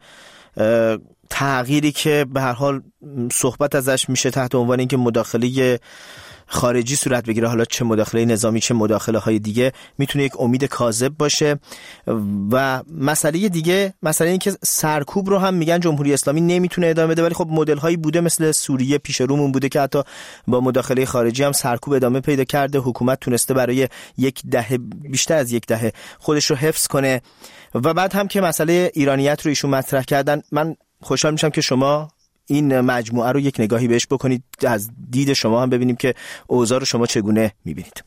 Speaker 1: تغییری که به هر حال صحبت ازش میشه تحت عنوان اینکه مداخله خارجی صورت بگیره، حالا چه مداخله نظامی چه مداخله های دیگه، میتونه یک امید کاذب باشه. و مسئله دیگه مسئله این که سرکوب رو هم میگن جمهوری اسلامی نمیتونه ادامه بده، ولی خب مدل هایی بوده مثل سوریه پیش رومون بوده که حتی با مداخله خارجی هم سرکوب ادامه پیدا کرده، حکومت تونسته برای یک دهه بیشتر از یک دهه خودش رو حفظ کنه. و بعد هم که مسئله ایرانیت رو ایشون مطرح کردن، من خوشحال میشم که شما این مجموعه رو یک نگاهی بهش بکنید، از دید شما هم ببینیم که اوضاع رو شما چگونه میبینید.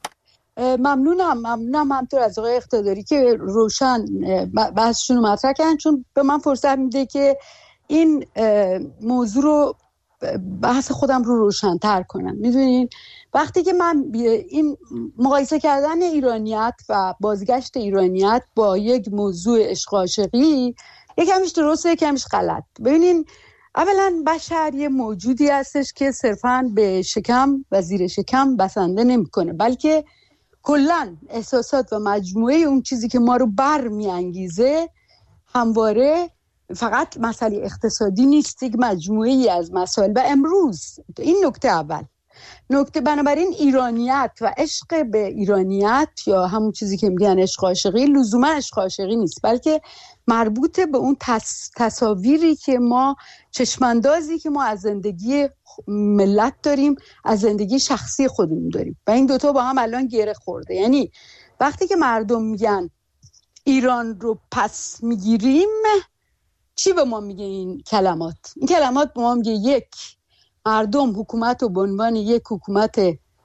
Speaker 4: ممنونم ممنونم همطور از آقای اقتداری که روشن بحثشون رو مطرح کردن، چون به من فرصت میده که این موضوع رو بحث خودم رو روشن تر کنم. میدونین وقتی که من این مقایسه کردن ایرانیت و بازگشت ایرانیت با یک موضوع عشق عاشقی یکمیش درسته یکمیش غلط. ببینین اولا بشر یه موجودی هستش که صرفاً به شکم و زیر شکم بسنده نمی‌کنه، بلکه کلاً احساسات و مجموعه اون چیزی که ما رو بر می‌انگیزه همواره فقط مسئله اقتصادی نیست، یک مجموعه‌ای از مسائل. و امروز این نکته اول. نکته بنابراین ایرانیت و عشق به ایرانیت یا همون چیزی که میگن عشق عاشقی لزوما عشق عاشقی نیست، بلکه مربوط به اون تص... تصاویری که ما چشماندازی که ما از زندگی ملت داریم، از زندگی شخصی خودمون داریم و این دوتا با هم الان گره خورده. یعنی وقتی که مردم میگن ایران رو پس میگیریم چی به ما میگه این کلمات؟ این کلمات به ما میگه یک، مردم حکومت رو به عنوان یک حکومت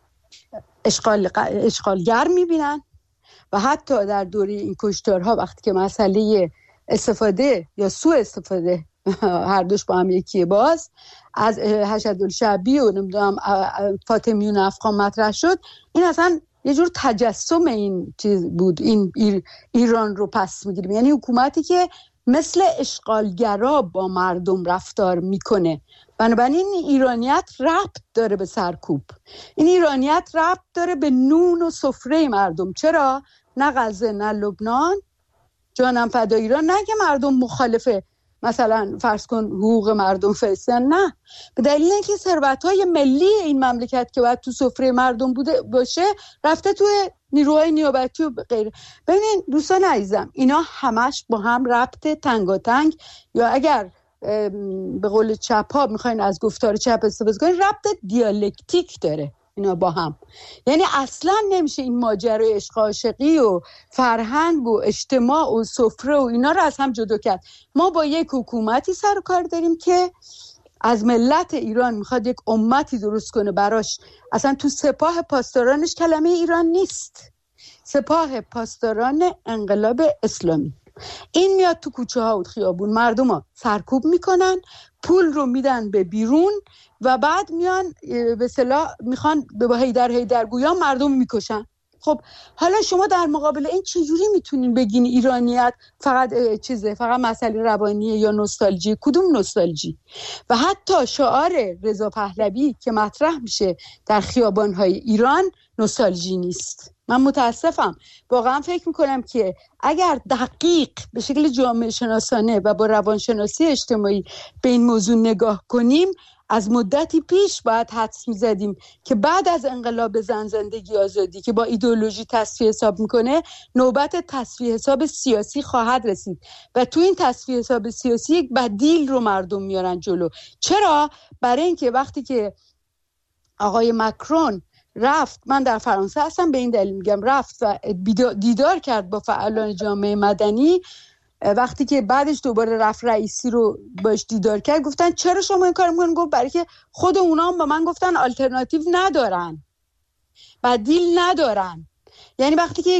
Speaker 4: اشغال اشغالگر میبینن و حتی در دوره این کشتارها وقتی که مسئله استفاده یا سوء استفاده هر دوش با هم یکیه باز از حشدالشعبی و نمیدونم فاطمیون افغان مطرح شد، این اصلا یه جور تجسم این چیز بود، این ایران رو پس میگیریم، یعنی حکومتی که مثل اشغالگرا با مردم رفتار میکنه. بنابراین این ایرانیت ربط داره به سرکوب، این ایرانیت ربط داره به نون و سفره مردم. چرا؟ نه غزه نه لبنان، جانم فدای ایران، نه که مردم مخالفه مثلا فرض کن حقوق مردم فلسطین، نه، به دلیل اینکه ثروت‌های ملی این مملکت که باید تو سفره مردم بوده باشه رفته تو نیروهای نیابتی و غیره. ببینید دوستان عزیزم، اینا همش با هم ربط تنگاتنگ، یا اگر به قول چپ ها میخواین از گفتار چپ استفاده کنین، ربط دیالکتیک داره اینا با هم. یعنی اصلا نمیشه این ماجرای عشق عاشقی و فرهنگ و اجتماع و سفره و اینا رو از هم جدا کرد. ما با یک حکومتی سر و کار داریم که از ملت ایران میخواد یک امتی درست کنه براش. اصلا تو سپاه پاسدارانش کلمه ایران نیست، سپاه پاسداران انقلاب اسلامی. این میاد تو کوچه ها و خیابون مردم ها سرکوب میکنن، پول رو میدن به بیرون و بعد میان به اصطلاح میخوان به هیدر هیدرگویان مردم میکشن. خب حالا شما در مقابل این چجوری میتونین بگین ایرانیت فقط چیزه، فقط مسئله روانیه یا نوستالژی؟ کدوم نوستالژی؟ و حتی شعار رضا پهلوی که مطرح میشه در خیابان‌های ایران نوستالژی نیست. من متاسفم، واقعا فکر میکنم که اگر دقیق به شکل جامعه شناسانه و با روانشناسی اجتماعی به این موضوع نگاه کنیم، از مدتی پیش باید حدس میزدیم که بعد از انقلاب زن زندگی آزادی که با ایدئولوژی تصفیه حساب میکنه، نوبت تصفیه حساب سیاسی خواهد رسید و تو این تصفیه حساب سیاسی یک بدیل رو مردم میارن جلو. چرا؟ برای اینکه وقتی که آقای مکرون رفت، من در فرانسه هستم به این دلیل میگم، رفت و دیدار کرد با فعالان جامعه مدنی، وقتی که بعدش دوباره رفت رئیسی رو باش دیدار کرد، گفتن چرا شما این کار میکنن؟ گفت برای که خود اونا هم با من گفتن آلترناتیو ندارن، بدیل ندارن. یعنی وقتی که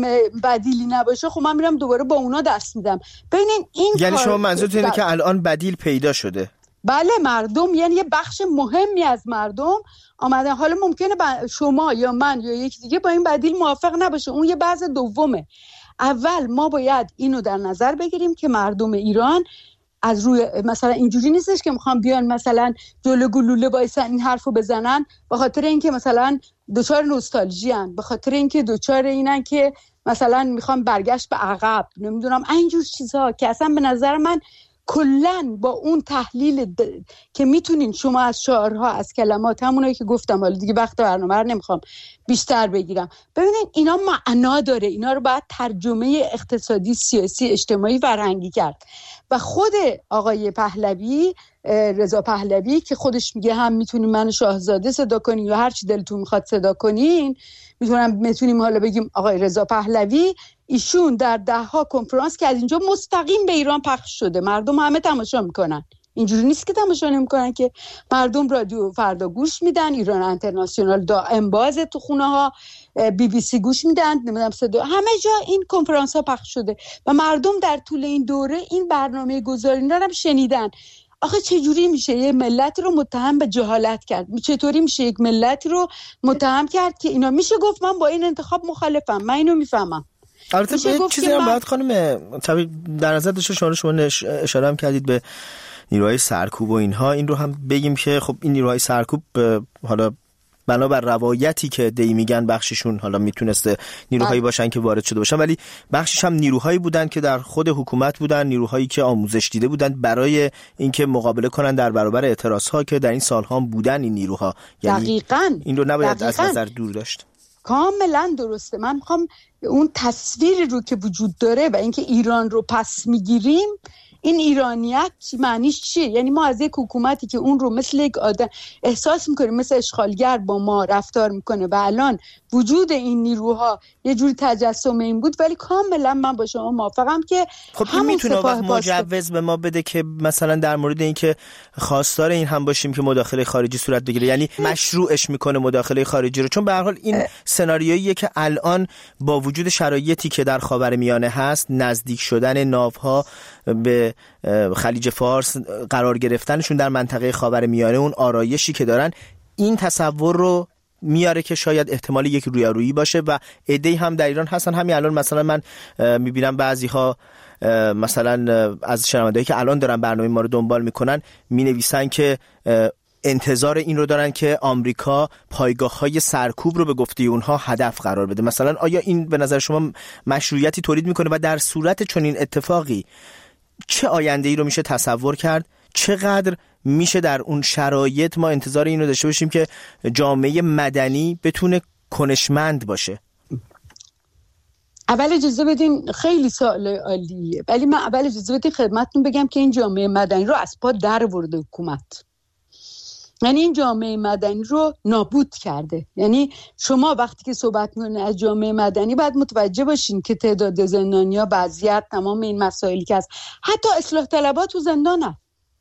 Speaker 4: بدیلی نباشه خب من میرم دوباره با اونا دست میدم. ببینین این
Speaker 1: یعنی شما منظورتون اینه که الان بدیل پیدا شده؟
Speaker 4: بله، مردم، یعنی یه بخش مهمی از مردم آمدن. حالا ممکنه شما یا من یا یکی دیگه با این بدیل موافق نباشه، اون یه بحث دومه. اول ما باید اینو در نظر بگیریم که مردم ایران از روی مثلا اینجوری نیستش که میخوام بیان مثلا جلو گلوله وایسن این حرفو بزنن به خاطر اینکه مثلا دوچار نوستالژی ان، به خاطر اینکه دوچار اینن که مثلا میخوام برگشت به عقب، نمیدونم اینجور چیزها که اصلا به نظر من کلن با اون تحلیل د... که میتونین شما از شعارها، از کلمات، همونایی که گفتم، حالا دیگه وقت برنامه رو نمیخوام بیشتر بگیرم، ببینین اینا معنا داره، اینا رو باید ترجمه اقتصادی، سیاسی، اجتماعی، فرهنگی کرد. و خود آقای پهلوی، رضا پهلوی، که خودش میگه هم میتونیم من شاهزاده صدا کنین یا هر چی دلتون میخواد صدا کنین، میتونم میتونیم حالا بگیم آقای رضا پهلوی، ایشون در ده ها کنفرانس که از اینجا مستقیم به ایران پخش شده، مردم همه تماشا میکنن، اینجوری نیست که تماشا نمیکنن، که مردم رادیو فردا گوش میدن، ایران اینترنشنال دائم بازه تو خونه ها، بی بی سی گوش میدن، نمیدونم صدا، همه جا این کنفرانس ها پخش شده و مردم در طول این دوره این برنامه گذاری رو هم شنیدن. آخه چجوری میشه یه ملتی رو متهم به جهالت کرد؟ چطوری میشه یک ملتی رو متهم کرد که اینا، میشه گفت من با این انتخاب مخالفم، من اینو میفهمم.
Speaker 1: البته یه چیزی هم باید خانم طبیعی در نظر داشته، شما شما اشاره هم کردید به نیروهای سرکوب و اینها، این رو هم بگیم که خب این نیروهای سرکوب حالا بنابر روایتی که دی میگن بخششون حالا میتونسته نیروهایی باشن که وارد شده باشن، ولی بخشش هم نیروهایی بودن که در خود حکومت بودن، نیروهایی که آموزش دیده بودن برای اینکه مقابله کنن در برابر اعتراضها که در این سالها بودن این نیروها. یعنی
Speaker 4: دقیقاً
Speaker 1: این رو نباید
Speaker 4: دقیقاً.
Speaker 1: از نظر دور داشت.
Speaker 4: کاملا درسته. من میخوام اون تصویری رو که وجود داره و اینکه ایران رو پس میگیریم، این ایرانیت معنیش چیه؟ یعنی ما از یک حکومتی که اون رو مثل یک آدم احساس میکنیم مثل اشغالگر با ما رفتار میکنه و الان وجود این نیروها یه جوری تجسم این بود، ولی کاملا من با شما موافقم که
Speaker 1: خب این میتونه وقت مجوز به ما بده که مثلا در مورد این که خواستار این هم باشیم که مداخله خارجی صورت بگیره، یعنی مشروعش میکنه مداخله خارجی رو، چون به هر حال این سناریویی که الان با وجود شرایطی که در خاورمیانه هست، نزدیک شدن ناوها به خلیج فارس، قرار گرفتنشون در منطقه خاورمیانه، اون آرایشی که دارن، این تصور رو میاره که شاید احتمال یک رویارویی باشه و عده‌ای هم در ایران هستن. همین الان مثلا من میبینم بعضی ها مثلا از شنوندهایی که الان دارن برنامه ما رو دنبال میکنن مینویسن که انتظار این رو دارن که آمریکا پایگاه‌های سرکوب رو به گفته اونها هدف قرار بده. مثلا آیا این به نظر شما مشروعیتی تولید میکنه و در صورت چنین اتفاقی چه آینده‌ای رو میشه تصور کرد؟ چقدر میشه در اون شرایط ما انتظار این رو داشته باشیم که جامعه مدنی بتونه کنشمند باشه؟
Speaker 4: اول اجازه بدین، خیلی سوال عالیه، ولی من اول اجازه بدین خدمتتون بگم که این جامعه مدنی رو از پا در برده حکومت. یعنی این جامعه مدنی رو نابود کرده. یعنی شما وقتی که صحبت می‌کنید از جامعه مدنی باید متوجه باشین که تعداد زندانیا، وضعیت، تمام این مسائلی که هست، حتی اصلاح طلبها تو زندانن.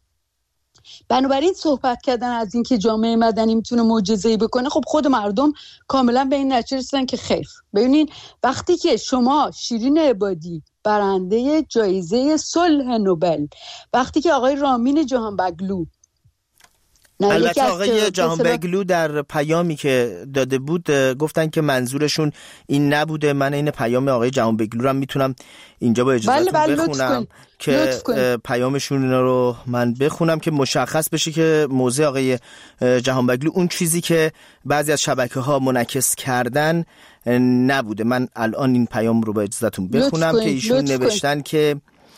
Speaker 4: بنابراین صحبت کردن از این که جامعه مدنی میتونه معجزه‌ای بکنه، خب خود مردم کاملا به این نتیجه رسیدن که خیر. ببینین وقتی که شما شیرین عبادی برنده جایزه صلح نوبل، وقتی که آقای رامین جهانبگلو،
Speaker 1: البته آقای جهانبگلو در پیامی که داده بود گفتن که منظورشون این نبوده. من این پیام آقای جهانبگلو رو هم میتونم اینجا با اجازهتون بله بله بخونم که پیامشون رو من بخونم که مشخص بشه که موضع آقای جهانبگلو اون چیزی که بعضی از شبکه‌ها منعکس کردن نبوده. من الان این پیام رو با اجازهتون بخونم که ایشون نوشتن که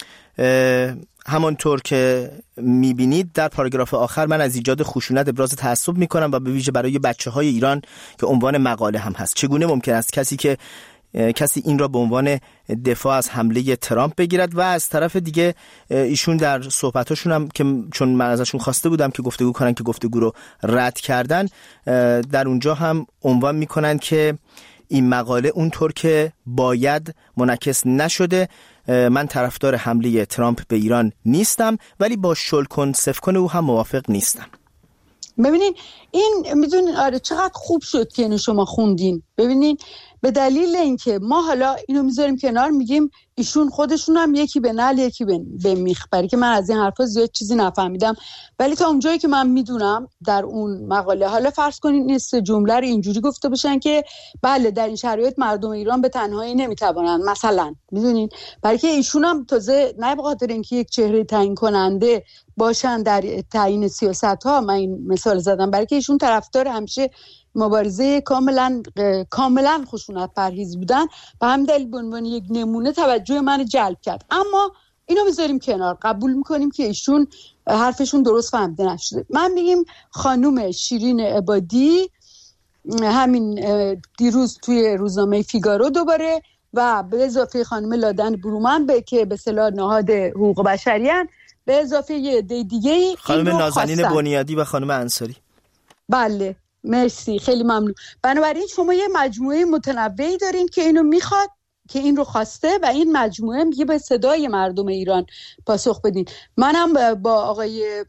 Speaker 1: همانطور که میبینید در پاراگراف آخر من از ایجاد خشونت ابراز تعصب میکنم و به ویژه برای بچه‌های ایران که عنوان مقاله هم هست. چگونه ممکن است کسی که کسی این را به عنوان دفاع از حمله ترامپ بگیرد؟ و از طرف دیگه ایشون در صحبتاشون هم که چون من ازشون خواسته بودم که گفتگو کنن که گفتگو رو رد کردن، در اونجا هم عنوان میکنن که این مقاله اونطور که باید منعکس نشده. من طرفدار حمله ترامپ به ایران نیستم، ولی با شلکن سفکن او هم موافق نیستم.
Speaker 4: ببینین این میدونین آره چقدر خوب شد که اینو شما خوندین. ببینین به دلیل اینکه ما حالا اینو میذاریم کنار، میگیم ایشون خودشون هم یکی به نعل یکی به میخ، برای که من از این حرفا زیاد چیزی نفهمیدم، ولی تا اونجایی که من میدونم در اون مقاله، حالا فرض کنین این سه جمله رو اینجوری گفته باشن که بله در این شرایط مردم ایران به تنهایی نمیتوانن مثلا، میدونین، برای که ایشون هم تازه نه به خاطر اینکه یک چهره تعیین کننده باشن در تعیین سیاست‌ها، من این مثال زدم، برای که ایشون طرفدار همیشه مبارزه کاملا کاملا خشونت پرهیز بودن، به همین دلیل به عنوان یک نمونه توجه من جلب کرد. اما اینو بذاریم کنار، قبول میکنیم که ایشون حرفشون درست فهمیده نشده. من میگم خانم شیرین عبادی همین دیروز توی روزنامه فیگارو دوباره و به اضافه خانم لادن برومن به که به اصطلاح نهاد حقوق بشریان، به اضافه یه عده دیگه
Speaker 1: خانم نازنین بنیادی و خانم انصاری.
Speaker 4: بله مرسی، خیلی ممنون. بنابراین شما یه مجموعه متنوعی دارین که اینو میخواد، که این رو خواسته و این مجموعه میگه به صدای مردم ایران پاسخ بدین. منم با آقای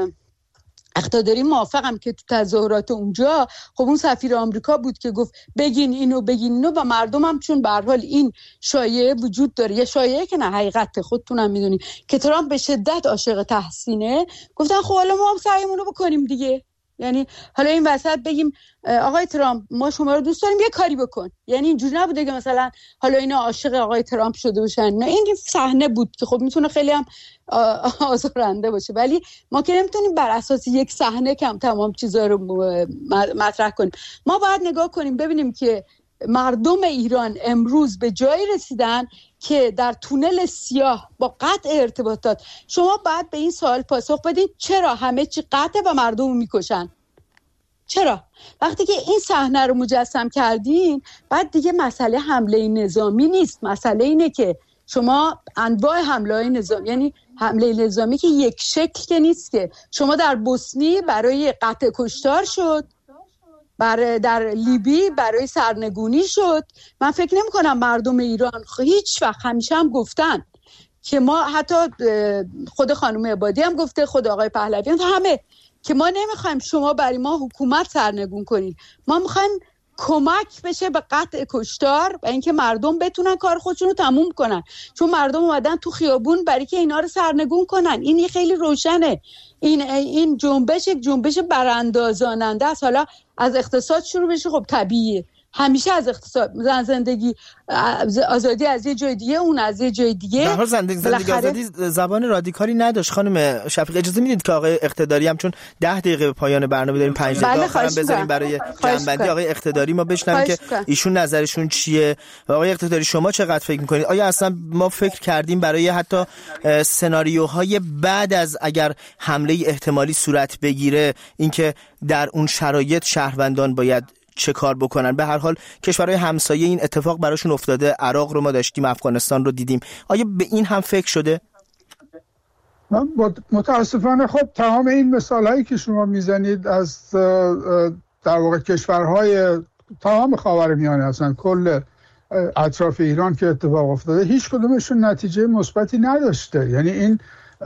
Speaker 4: اقتداری موافقم که تو تظاهرات اونجا خب اون سفیر آمریکا بود که گفت بگین اینو بگین اینو و مردم هم چون به هر حال این شایعه وجود داره، یه شایعه که نه حقیقته، خودتونم میدونین که ترامپ به شدت عاشق تحسینه، گفتن خب حالا ما هم سعیمون رو بکنیم دیگه. یعنی حالا این وسط بگیم آقای ترامپ ما شما رو دوست داریم یه کاری بکن، یعنی اینجوری نبوده که مثلا حالا اینا عاشق آقای ترامپ شده باشن، نه این صحنه بود که خب میتونه خیلی هم آزارنده باشه، ولی ما که نمیتونیم بر اساس یک صحنه کم تمام چیزا رو مطرح کنیم. ما باید نگاه کنیم ببینیم که مردم ایران امروز به جایی رسیدن که در تونل سیاه با قطع ارتباطات شما باید به این سوال پاسخ بدین چرا همه چی قطعه و مردم رو میکشن؟ چرا؟ وقتی که این صحنه رو مجسم کردین بعد دیگه مسئله حمله نظامی نیست، مسئله اینه که شما انواع حمله نظامی، یعنی حمله نظامی که یک شکل که نیست که شما در بوسنی برای قطع کشتار شد، برای در لیبی برای سرنگونی شد. من فکر نمی کنم مردم ایران هیچ وقت، همیشه هم گفتن که ما، حتی خود خانم عبادی هم گفته، خود آقای پهلوی هم، همه که ما نمیخوایم شما برای ما حکومت سرنگون کنید، ما میخوایم کمک بشه به قطع کشتار و اینکه مردم بتونن کار خودشون رو تموم کنن، چون مردم اومدن تو خیابون برای که اینا رو سرنگون کنن. این خیلی روشنه. این این جنبش یک جنبش براندازاننده است. حالا از اقتصاد شروع بشه، خب طبیعیه، همیشه از اقتصاد، زندگی آزادی از یه جای دیگه، اون از یه جای دیگه.
Speaker 1: در حال زندگی زندگی آزادی زبان رادیکالی نداشت. خانم شفیق اجازه میدید که آقای اقتداری هم، چون ده دقیقه به پایان برنامه داریم، پنج دقیقه آخرام بذاریم برای جنبندی آقای اقتداری ما بشنویم که ایشون نظرشون چیه. و آقای اقتداری شما چقدر فکر میکنید؟ آیا اصلا ما فکر کردیم برای حتی سناریوهای بعد از اگر حمله احتمالی صورت بگیره، اینکه در اون شرایط شهروندان باید چه کار بکنن؟ به هر حال کشورهای همسایه این اتفاق براشون افتاده، عراق رو ما داشتیم، افغانستان رو دیدیم. آیا به این هم فکر شده؟
Speaker 5: متاسفانه خب تمام این مثالهایی که شما میزنید از در واقع کشورهای تمام خاورمیانه، اصلا کل اطراف ایران که اتفاق افتاده، هیچ کدومشون نتیجه مثبتی نداشته. یعنی این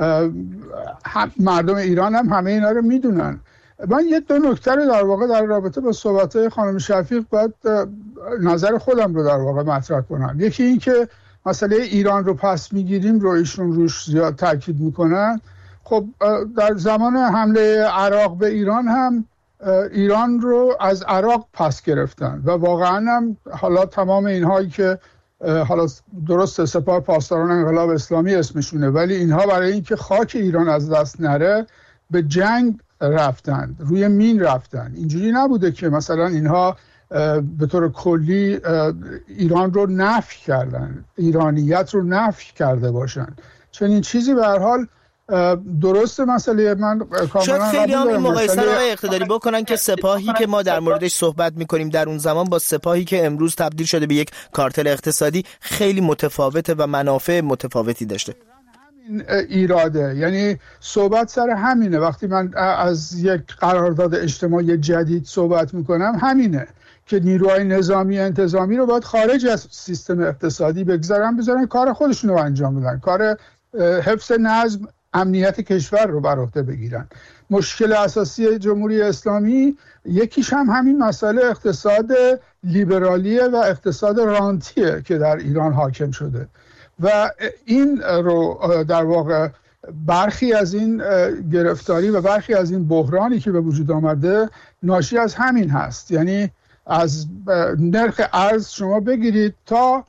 Speaker 5: مردم ایران هم همه اینا رو میدونن. من یه دو نکته رو در واقع در رابطه با صحبت‌های خانم شفیق باید نظر خودم رو در واقع مطرح کنم. یکی این که مسئله ایران رو پس میگیریم رو ایشون روش زیاد تاکید میکنن. خب در زمان حمله عراق به ایران هم ایران رو از عراق پس گرفتن و واقعا هم حالا تمام اینهایی که حالا درست سپاه پاسداران انقلاب اسلامی اسمشونه، ولی اینها برای اینکه خاک ایران از دست نره به جنگ رفتن، روی مین رفتن. اینجوری نبوده که مثلا اینها به طور کلی ایران رو نفی کردن، ایرانیت رو نفی کرده باشن. چنین چیزی به هر حال درسته. مسئله من کاملا
Speaker 1: شاید خیلی هم این مقایسه رو اقتداری بکنن که سپاهی که ما در موردش صحبت میکنیم در اون زمان با سپاهی که امروز تبدیل شده به یک کارتل اقتصادی خیلی متفاوته و منافع متفاوتی داشته.
Speaker 5: ایراده، یعنی صحبت سر همینه. وقتی من از یک قرارداد اجتماعی جدید صحبت میکنم، همینه که نیروهای نظامی انتظامی رو باید خارج از سیستم اقتصادی بگذارن، بذارن کار خودشون رو انجام بدن، کار حفظ نظم امنیت کشور رو بر عهده بگیرن. مشکل اساسی جمهوری اسلامی یکیش هم همین مسئله اقتصاد لیبرالیه و اقتصاد رانتیه که در ایران حاکم شده و این رو در واقع برخی از این گرفتاری و برخی از این بحرانی که به وجود آمده ناشی از همین هست. یعنی از نرخ ارز شما بگیرید تا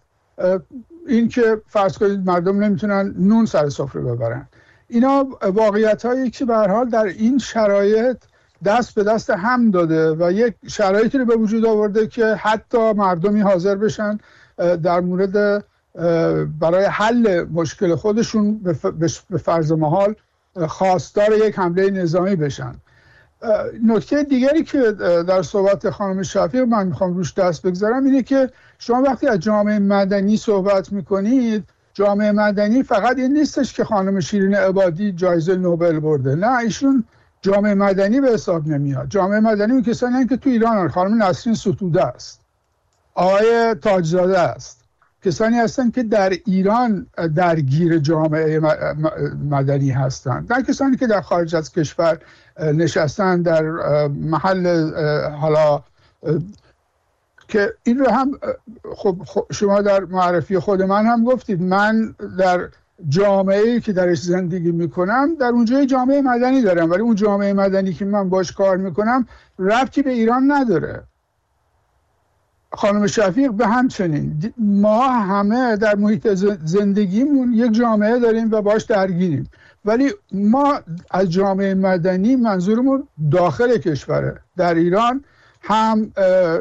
Speaker 5: این که فرض کنید مردم نمیتونن نون سر سفره ببرن. اینا واقعیت هایی که به هر حال در این شرایط دست به دست هم داده و یک شرایطی رو به وجود آورده که حتی مردمی حاضر بشن در مورد برای حل مشکل خودشون به فرض محال خواستار یک حمله نظامی بشن. نکته دیگری که در صحبت خانم شفیق من میخوام روش دست بگذارم اینه که شما وقتی از جامعه مدنی صحبت میکنید، جامعه مدنی فقط این نیستش که خانم شیرین عبادی جایزه نوبل برده، نه، ایشون جامعه مدنی به حساب نمیاد. جامعه مدنی اون کسانی هستند که تو ایران، خانم نسرین ستوده است، آقای تاجزاده است، کسانی هستند که در ایران درگیر جامعه مدنی هستند، نه کسانی که در خارج از کشور نشستن در محل حالا که این رو هم خب شما در معرفی خود من هم گفتید. من در جامعه‌ای که درش زندگی میکنم در اونجای جامعه مدنی دارم، ولی اون جامعه مدنی که من باش کار میکنم ربطی به ایران نداره. خانم شفیق به همچنین. ما همه در محیط زندگیمون یک جامعه داریم و باش درگیریم، ولی ما از جامعه مدنی منظورمون داخل کشوره. در ایران هم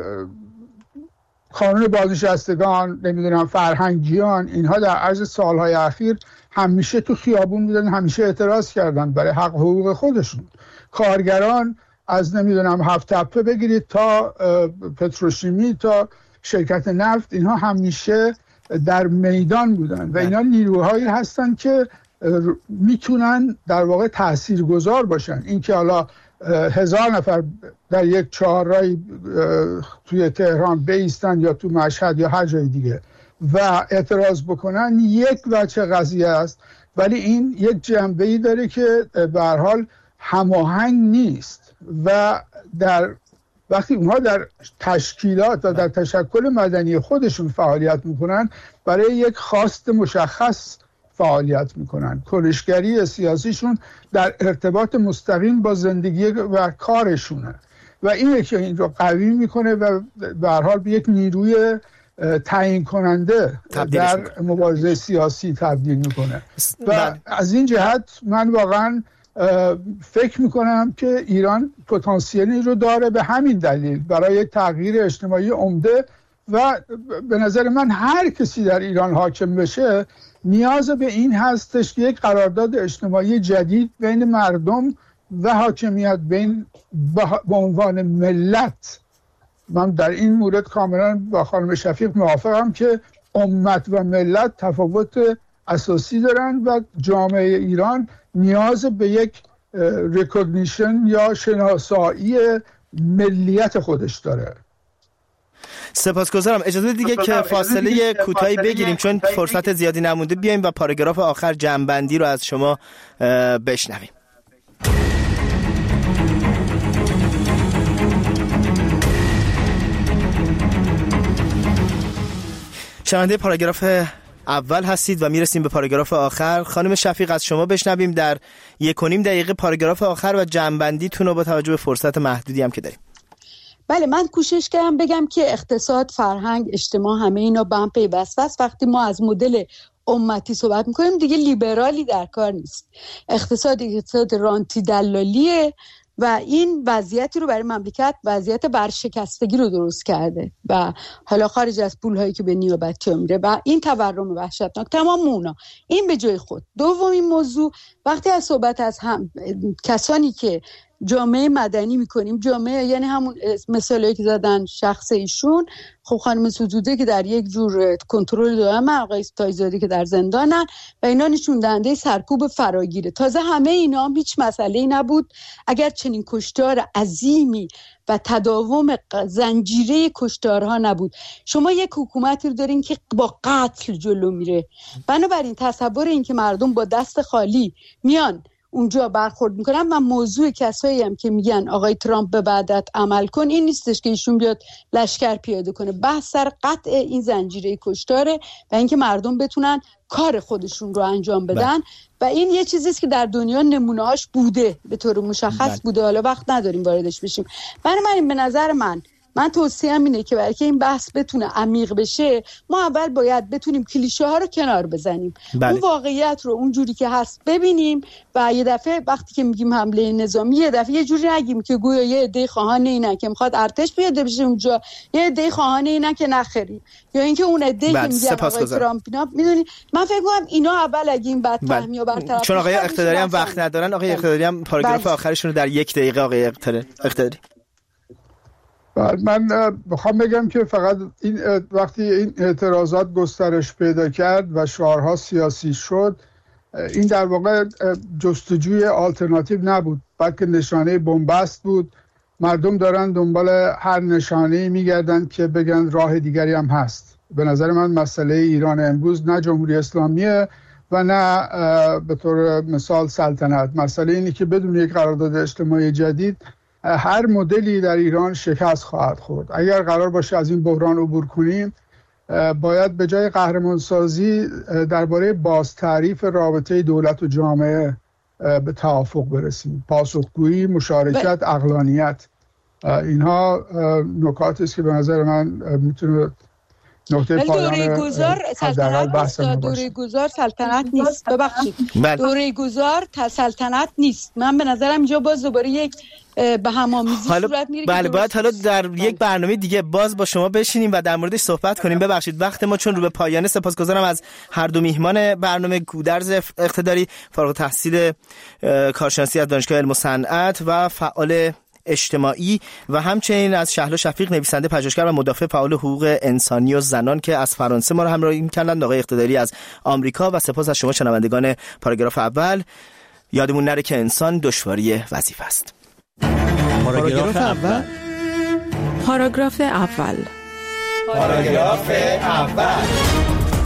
Speaker 5: قانون بازنشستگان، نمیدونم فرهنگیان، اینها در عرض سالهای اخیر همیشه تو خیابون بودن، همیشه اعتراض کردن برای حق حقوق خودشون. کارگران از نمیدونم هفت تپه بگیرید تا پتروشیمی تا شرکت نفت، اینها همیشه در میدان بودن و اینا نیروهایی هستن که میتونن در واقع تاثیرگذار باشن. این که حالا هزار نفر در یک چهارراهی توی تهران بیستن یا تو مشهد یا هر جای دیگه و اعتراض بکنن یک وجه قضیه است، ولی این یک جنبه‌ای داره که به هر حال هماهنگ نیست و در وقتی اونها در تشکیلات و در تشکل مدنی خودشون فعالیت میکنن برای یک خواست مشخص فعالیت میکنن. کنشگری سیاسیشون در ارتباط مستقیم با زندگی و کارشونه و اینه که این رو قوی میکنه و به هر حال به یک نیروی تعیین کننده در مبارزه سیاسی تبدیل میکنه و از این جهت من واقعا فکر میکنم که ایران پتانسیلی رو داره به همین دلیل برای یک تغییر اجتماعی عمده و به نظر من هر کسی در ایران حاکم بشه نیاز به این هستش که یک قرارداد اجتماعی جدید بین مردم و حاکمیت بین به عنوان ملت. من در این مورد کاملا با خانم شفیق موافقم که امت و ملت تفاوت اساسی دارن و جامعه ایران نیاز به یک ریکگنیشن یا شناسایی ملیت خودش داره.
Speaker 1: سپاسگزارم. اجازه دیگه که فاصله کوتاهی بگیریم چون فرصت زیادی نمونده، بیایم و پاراگراف آخر جمع‌بندی رو از شما بشنویم. شنونده پاراگراف اول هستید و میرسیم به پاراگراف آخر. خانم شفیق از شما بشنویم در یک و نیم دقیقه پاراگراف آخر و جمع‌بندیتون رو با توجه به فرصت محدودی هم که داریم.
Speaker 4: بله، من کوشش کردم بگم که اقتصاد، فرهنگ، اجتماع همه اینا با هم پیوسته است. وقتی ما از مدل امتی صحبت میکنیم دیگه لیبرالی در کار نیست. اقتصاد اقتصاد رانتی دلالیه و این وضعیتی رو برای مملکت وضعیت برشکستگی رو درست کرده و حالا خارج از پولهایی که به نیابتی میره و این تورم وحشتناک تمام اونا. این به جای خود. دومین موضوع، وقتی از صحبت از هم کسانی که جامعه مدنی میکنیم، جامعه یعنی همون مثالی که زدن شخص ایشون، خب خانم ستوده که در یک جور کنترل دائم، آقای تایزادی که در زندانن و اینا نشون دهنده سرکوب فراگیره. تازه همه اینا هم هیچ مسئله‌ای نبود اگر چنین کشتار عظیمی و تداوم زنجیره کشتارها نبود. شما یک حکومتی رو دارین که با قتل جلو میره. بنابراین تصور این که مردم با دست خالی میان اونجا برخورد میکنن و موضوع کسایی هم که میگن آقای ترامپ به وعدت عمل کن این نیستش که ایشون بیاد لشکر پیاده کنه. بحث سر قطع این زنجیره کشتاره و اینکه مردم بتونن کار خودشون رو انجام بدن بله. و این یه چیزیست که در دنیا نمونه‌هاش بوده، به طور مشخص بله. بوده، حالا وقت نداریم واردش بشیم. بنابراین به نظر من من توصیه‌ام اینه که برای که این بحث بتونه عمیق بشه ما اول باید بتونیم کلیشه ها رو کنار بزنیم، بله. اون واقعیت رو اون جوری که هست ببینیم و یه دفعه وقتی که میگیم حمله نظامی یه دفعه یه جوری نگیم که گویا یه عده خواهان اینن که میخواد ارتش پیاده بشه اونجا، یه عده خواهان اینن که نخری، یا اینکه اون عده که میگن آقای ترامپ اینا. میدونی من فکر می‌کنم اینا اول اگه این بد فهمی و برطرف، چون
Speaker 1: آقای اقتداری هم وقت ندارن، آقای اقتداری هم پاراگراف آخرشون رو در یک دقیقه آقای اقتداری.
Speaker 5: من بخوام بگم که فقط این وقتی این اعتراضات گسترش پیدا کرد و شعارها سیاسی شد، این در واقع جستجوی آلترناتیو نبود بلکه نشانه بنبست بود. مردم دارن دنبال هر نشانه‌ای میگردن که بگن راه دیگری هم هست. به نظر من مسئله ایران امروز نه جمهوری اسلامیه و نه به طور مثال سلطنت. مسئله اینه که بدون یک قرارداد اجتماعی جدید هر مدلی در ایران شکست خواهد خورد. اگر قرار باشه از این بحران عبور کنیم باید به جای قهرمانسازی درباره بازتعریف رابطه دولت و جامعه به توافق برسیم. پاسخگویی، مشارکت، عقلانیت، اینها نکاتی است که به نظر من میتونه نقطه پایان
Speaker 4: دوره گذار سلطنت دوره گذار سلطنت نیست. ببخشید دوره گذار سلطنت نیست. من به نظرم اینجا باز دوباره یک به همامیزی صورت میره.
Speaker 1: بله باید حالا در بله. یک برنامه دیگه باز با شما بشینیم و در موردش صحبت کنیم. ببخشید وقت ما چون رو به پایانه. سپاسگزارم از هر دو میهمان برنامه، گودرز اقتداری فارغ التحصیل کارشناسی از دانشگاه علم و صنعت و فعال اجتماعی و همچنین از شهلا شفیق نویسنده، پژوهشگر و مدافع فعال حقوق انسانی و زنان که از فرانسه ما رو همراهی می‌کردند، آقای اقتداری از آمریکا و سپاس از شما شنوندگان پاراگراف اول. یادمون نره که انسان دشواری وظیفه است.
Speaker 2: پاراگراف اول. پاراگراف اول.
Speaker 3: پاراگراف اول.